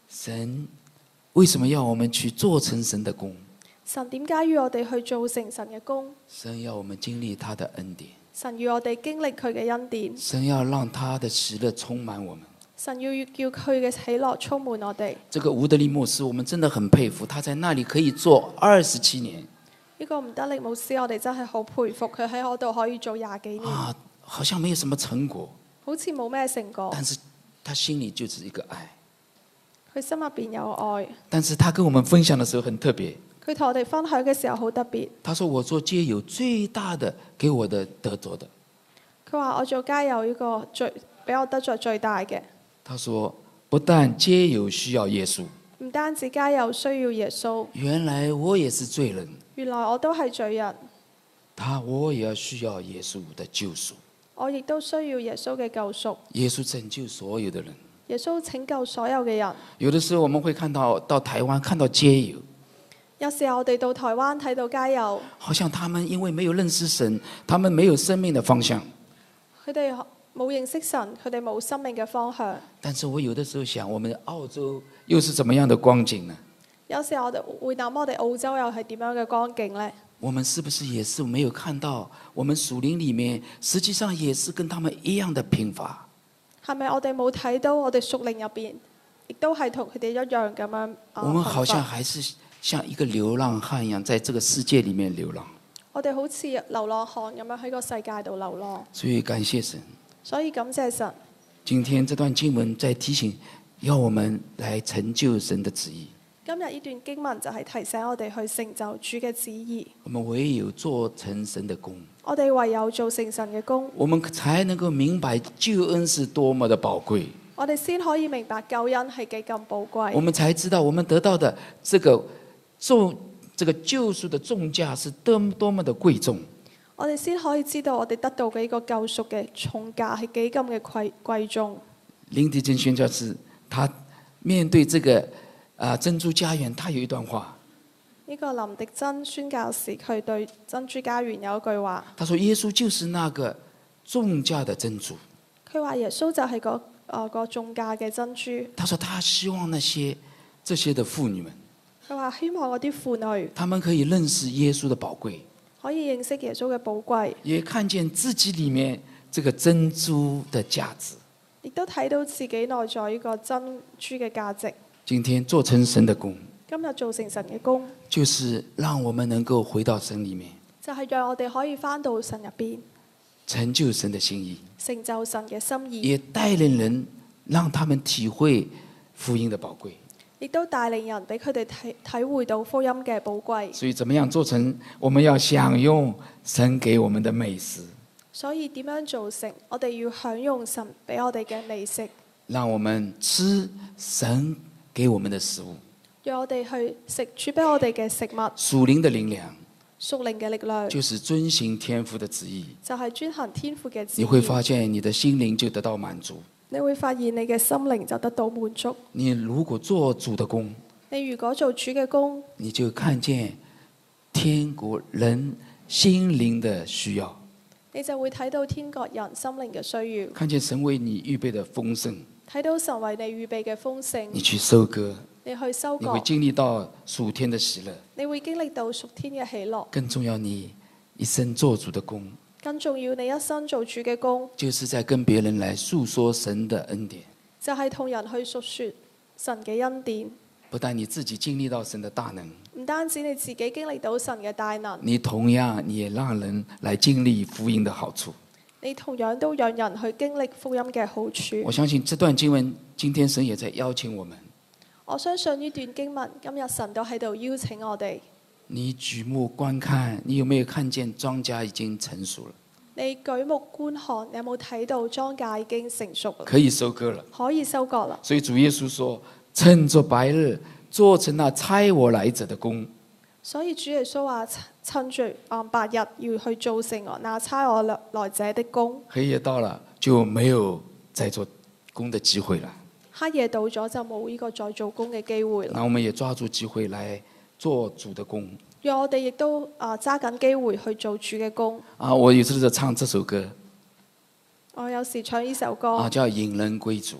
Speaker 1: 神為什麼要我們去做成神的工？
Speaker 2: 神點解要我哋去做成神嘅工？
Speaker 1: 神要我們經歷他的恩典。
Speaker 2: 神要我哋經歷佢嘅恩典。
Speaker 1: 神要讓他的喜樂充滿我們。
Speaker 2: 神要叫佢嘅喜樂充滿我哋。
Speaker 1: 這個吳德利牧師，我們真的很佩服，他在那裡可以做二十七年。
Speaker 2: 呢個吳德利牧師，我哋真係好佩服佢喺嗰度可以做廿幾年。
Speaker 1: 啊，好像沒有什麼成果，
Speaker 2: 好似冇咩成果。
Speaker 1: 但是他心裡就是一個愛。
Speaker 2: 佢心入邊有愛。
Speaker 1: 但是他跟我們分享的時候很特別。
Speaker 2: 佢同我哋分享嘅時候好特別。
Speaker 1: 他說：我做街友最大的給我的得着的。
Speaker 2: 佢話我做街友呢個最俾我得着最大嘅。
Speaker 1: 他說：不但街友需要耶穌，
Speaker 2: 唔單止街友需要耶穌。
Speaker 1: 原來我也是罪人。
Speaker 2: 原來我都係罪人。
Speaker 1: 他我也要需要耶穌的救贖。
Speaker 2: 我亦都需要耶穌嘅救贖。
Speaker 1: 耶穌拯救所有的人。
Speaker 2: 耶穌拯救所有嘅人。
Speaker 1: 有的時候我們會看到到台灣看到街友，
Speaker 2: 有時候我哋到台灣睇到街友，
Speaker 1: 好像他們因為沒有認識神，他們沒有生命的方向。
Speaker 2: 佢哋冇認識神，佢哋冇生命嘅方向。
Speaker 1: 但是我有的時候想，我們澳洲又是怎麼樣的光景呢？
Speaker 2: 有時候我哋會諗，我哋澳洲又係點樣嘅光景呢？
Speaker 1: 我們是不是也是沒有看到，我們屬靈裡面實際上也是跟他們一樣的貧乏？
Speaker 2: 係咪我哋冇睇到我哋屬靈入邊，亦都係同佢哋一樣咁樣？
Speaker 1: 我們好像還是像一個流浪漢一樣，在這個世界裡面流浪。
Speaker 2: 我哋好似流浪漢咁樣喺個世界度流浪。
Speaker 1: 所以感謝神。
Speaker 2: 所以感謝神。
Speaker 1: 今天這段經文在提醒，要我們來成就神的旨意。
Speaker 2: 今日呢段經文就係提醒我哋去成就主嘅旨意。
Speaker 1: 我們唯有做成神的工。
Speaker 2: 我哋唯有做成神嘅工，
Speaker 1: 我們才能夠明白救恩是多麼的寶貴。
Speaker 2: 我哋先可以明白救恩係幾咁寶貴。
Speaker 1: 我們才知道我們得到的這個重，這個救贖的重價是多麼多麼的貴重。
Speaker 2: 我哋先可以知道我哋得到嘅呢個救贖嘅重價係幾咁嘅貴貴重。
Speaker 1: 林迪珍宣教士，他面對這個啊珍珠家園，他有一段話。
Speaker 2: 呢、這個林迪珍宣教士佢對珍珠家園有一句話。
Speaker 1: 他說：耶穌就是那個重價的珍珠。
Speaker 2: 佢話耶穌就係個誒個重價嘅珍珠。
Speaker 1: 他說他希望那些這些的婦女們，
Speaker 2: 佢話希望嗰啲婦女，
Speaker 1: 他們可以認識耶穌的寶貴，
Speaker 2: 可以認識耶穌嘅寶貴，
Speaker 1: 也看見自己裡面這個珍珠的價值，
Speaker 2: 亦都睇到自己內在呢個珍珠嘅價值。
Speaker 1: 今天做成神的工，
Speaker 2: 今日做成神嘅工，
Speaker 1: 就是讓我們能夠回到神裡面，
Speaker 2: 就係讓我哋可以返到神入邊，
Speaker 1: 成就神的心意，
Speaker 2: 成就神嘅心意，
Speaker 1: 也帶領人，讓他們體會福音的寶貴，
Speaker 2: 亦都帶領人俾佢哋體體會到福音嘅寶貴。
Speaker 1: 所以，怎麼樣做成？我們要享用神給我們的美食。
Speaker 2: 所以點樣做成？我哋要享用神俾我哋嘅美食，
Speaker 1: 讓我們吃神給我們的食物，
Speaker 2: 讓我哋去食主俾我哋嘅食物，
Speaker 1: 屬靈的靈糧，
Speaker 2: 屬靈嘅力量，
Speaker 1: 就是遵行天父的旨意。
Speaker 2: 就係遵行天父嘅旨意。
Speaker 1: 你會發現你的心靈就得到滿足。
Speaker 2: 你會發現你嘅心靈就得到滿足。
Speaker 1: 你如果做主的工，
Speaker 2: 你如果做主嘅工，
Speaker 1: 你就看見天國人心靈的需要，
Speaker 2: 你就會睇到天國人心靈嘅需要，
Speaker 1: 看見神為你預備的豐盛，
Speaker 2: 睇到神為你預備嘅豐盛，
Speaker 1: 你去收割，
Speaker 2: 你去收割，
Speaker 1: 你會經歷到屬天的喜樂，
Speaker 2: 你會經歷到屬天嘅喜樂。
Speaker 1: 更重要，你一生做主的工，
Speaker 2: 更重要，你一生做主嘅工，
Speaker 1: 就是在跟別人來訴說神的恩典，
Speaker 2: 就係同人去述說神嘅恩典。
Speaker 1: 不但你自己經歷到神的大能，
Speaker 2: 唔單止你自己經歷到神嘅大能，
Speaker 1: 你同樣你也讓人來經歷福音的好處。
Speaker 2: 你同樣都讓人去經歷福音嘅好處。
Speaker 1: 我相信這段經文，今天神也在邀請我們。
Speaker 2: 我相信呢段經文，今日神都喺度邀請我哋。
Speaker 1: 你舉目觀看，你有沒有看見莊稼已經成熟了？
Speaker 2: 你舉目觀看，你有冇睇到莊稼已經成熟了？
Speaker 1: 可以收割了，
Speaker 2: 可以收割了。
Speaker 1: 所以主耶穌說：趁着白日，做成那差我來者的工。
Speaker 2: 所以主耶穌話：趁住啊白日要去做成我那差我來來者的工。
Speaker 1: 黑夜到了，就沒有再做工的機會了。
Speaker 2: 黑夜到咗就冇呢個再做工嘅機會啦。
Speaker 1: 那我們也抓住機會來做主的工。
Speaker 2: 讓我哋亦都啊揸緊機會去做主嘅工。
Speaker 1: 啊，我有時就唱這首歌。
Speaker 2: 我有時唱呢首歌。
Speaker 1: 啊，叫引人歸主。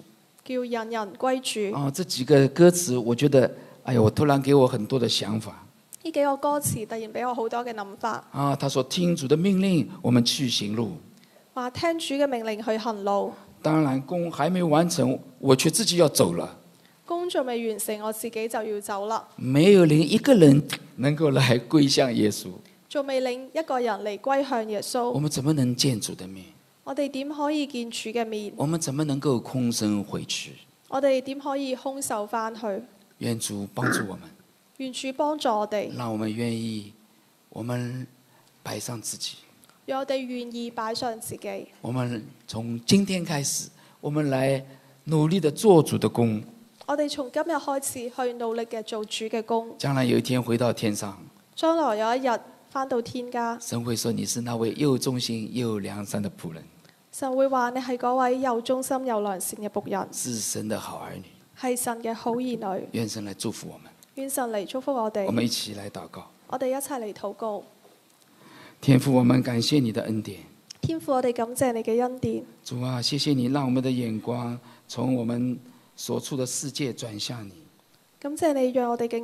Speaker 2: 叫人人歸主。
Speaker 1: 啊，這幾個歌詞，我覺得，哎呀，我突然給我很多的想法。
Speaker 2: 呢幾個歌詞突然俾我好多嘅諗法。
Speaker 1: 啊，他說聽主的命令，我們去行路。
Speaker 2: 話聽主嘅命令去行路。
Speaker 1: 當然工還沒完成，我卻自己要走了。
Speaker 2: 工作未完成，我自己就要走啦。
Speaker 1: 沒有人一個人能夠來歸向耶穌。
Speaker 2: 仲未令一個人嚟歸向耶穌。
Speaker 1: 我們怎麼能見主的面？
Speaker 2: 我哋點可以見主嘅面？
Speaker 1: 我們怎麼能夠空身回去？
Speaker 2: 我哋點可以空手返去？
Speaker 1: 願主幫助我們。
Speaker 2: 願主幫助我哋。
Speaker 1: 讓我們願意，我們擺上自己。
Speaker 2: 讓我哋願意擺上自己。
Speaker 1: 我們從今天開始，我們來努力的做主的工。
Speaker 2: 我哋從今日開始去努力嘅做主嘅工。
Speaker 1: 將來有一天回到天上，
Speaker 2: 將來有一日返到天家，
Speaker 1: 神會說你是那位又忠心又良善的僕人。
Speaker 2: 神會話你係嗰位又忠心又良善嘅僕人，
Speaker 1: 是神的好兒女，
Speaker 2: 係神嘅好兒女。
Speaker 1: 願神來祝福我們。
Speaker 2: 願神嚟祝福我哋。
Speaker 1: 我們一起來禱告。
Speaker 2: 我哋一齊嚟禱告。
Speaker 1: 天父，我們感謝你的恩典。
Speaker 2: 天父，我哋感謝你嘅恩典。
Speaker 1: 主啊，謝謝你讓我們的眼光從我們所處的世界轉向你。
Speaker 2: 感謝你讓我哋嘅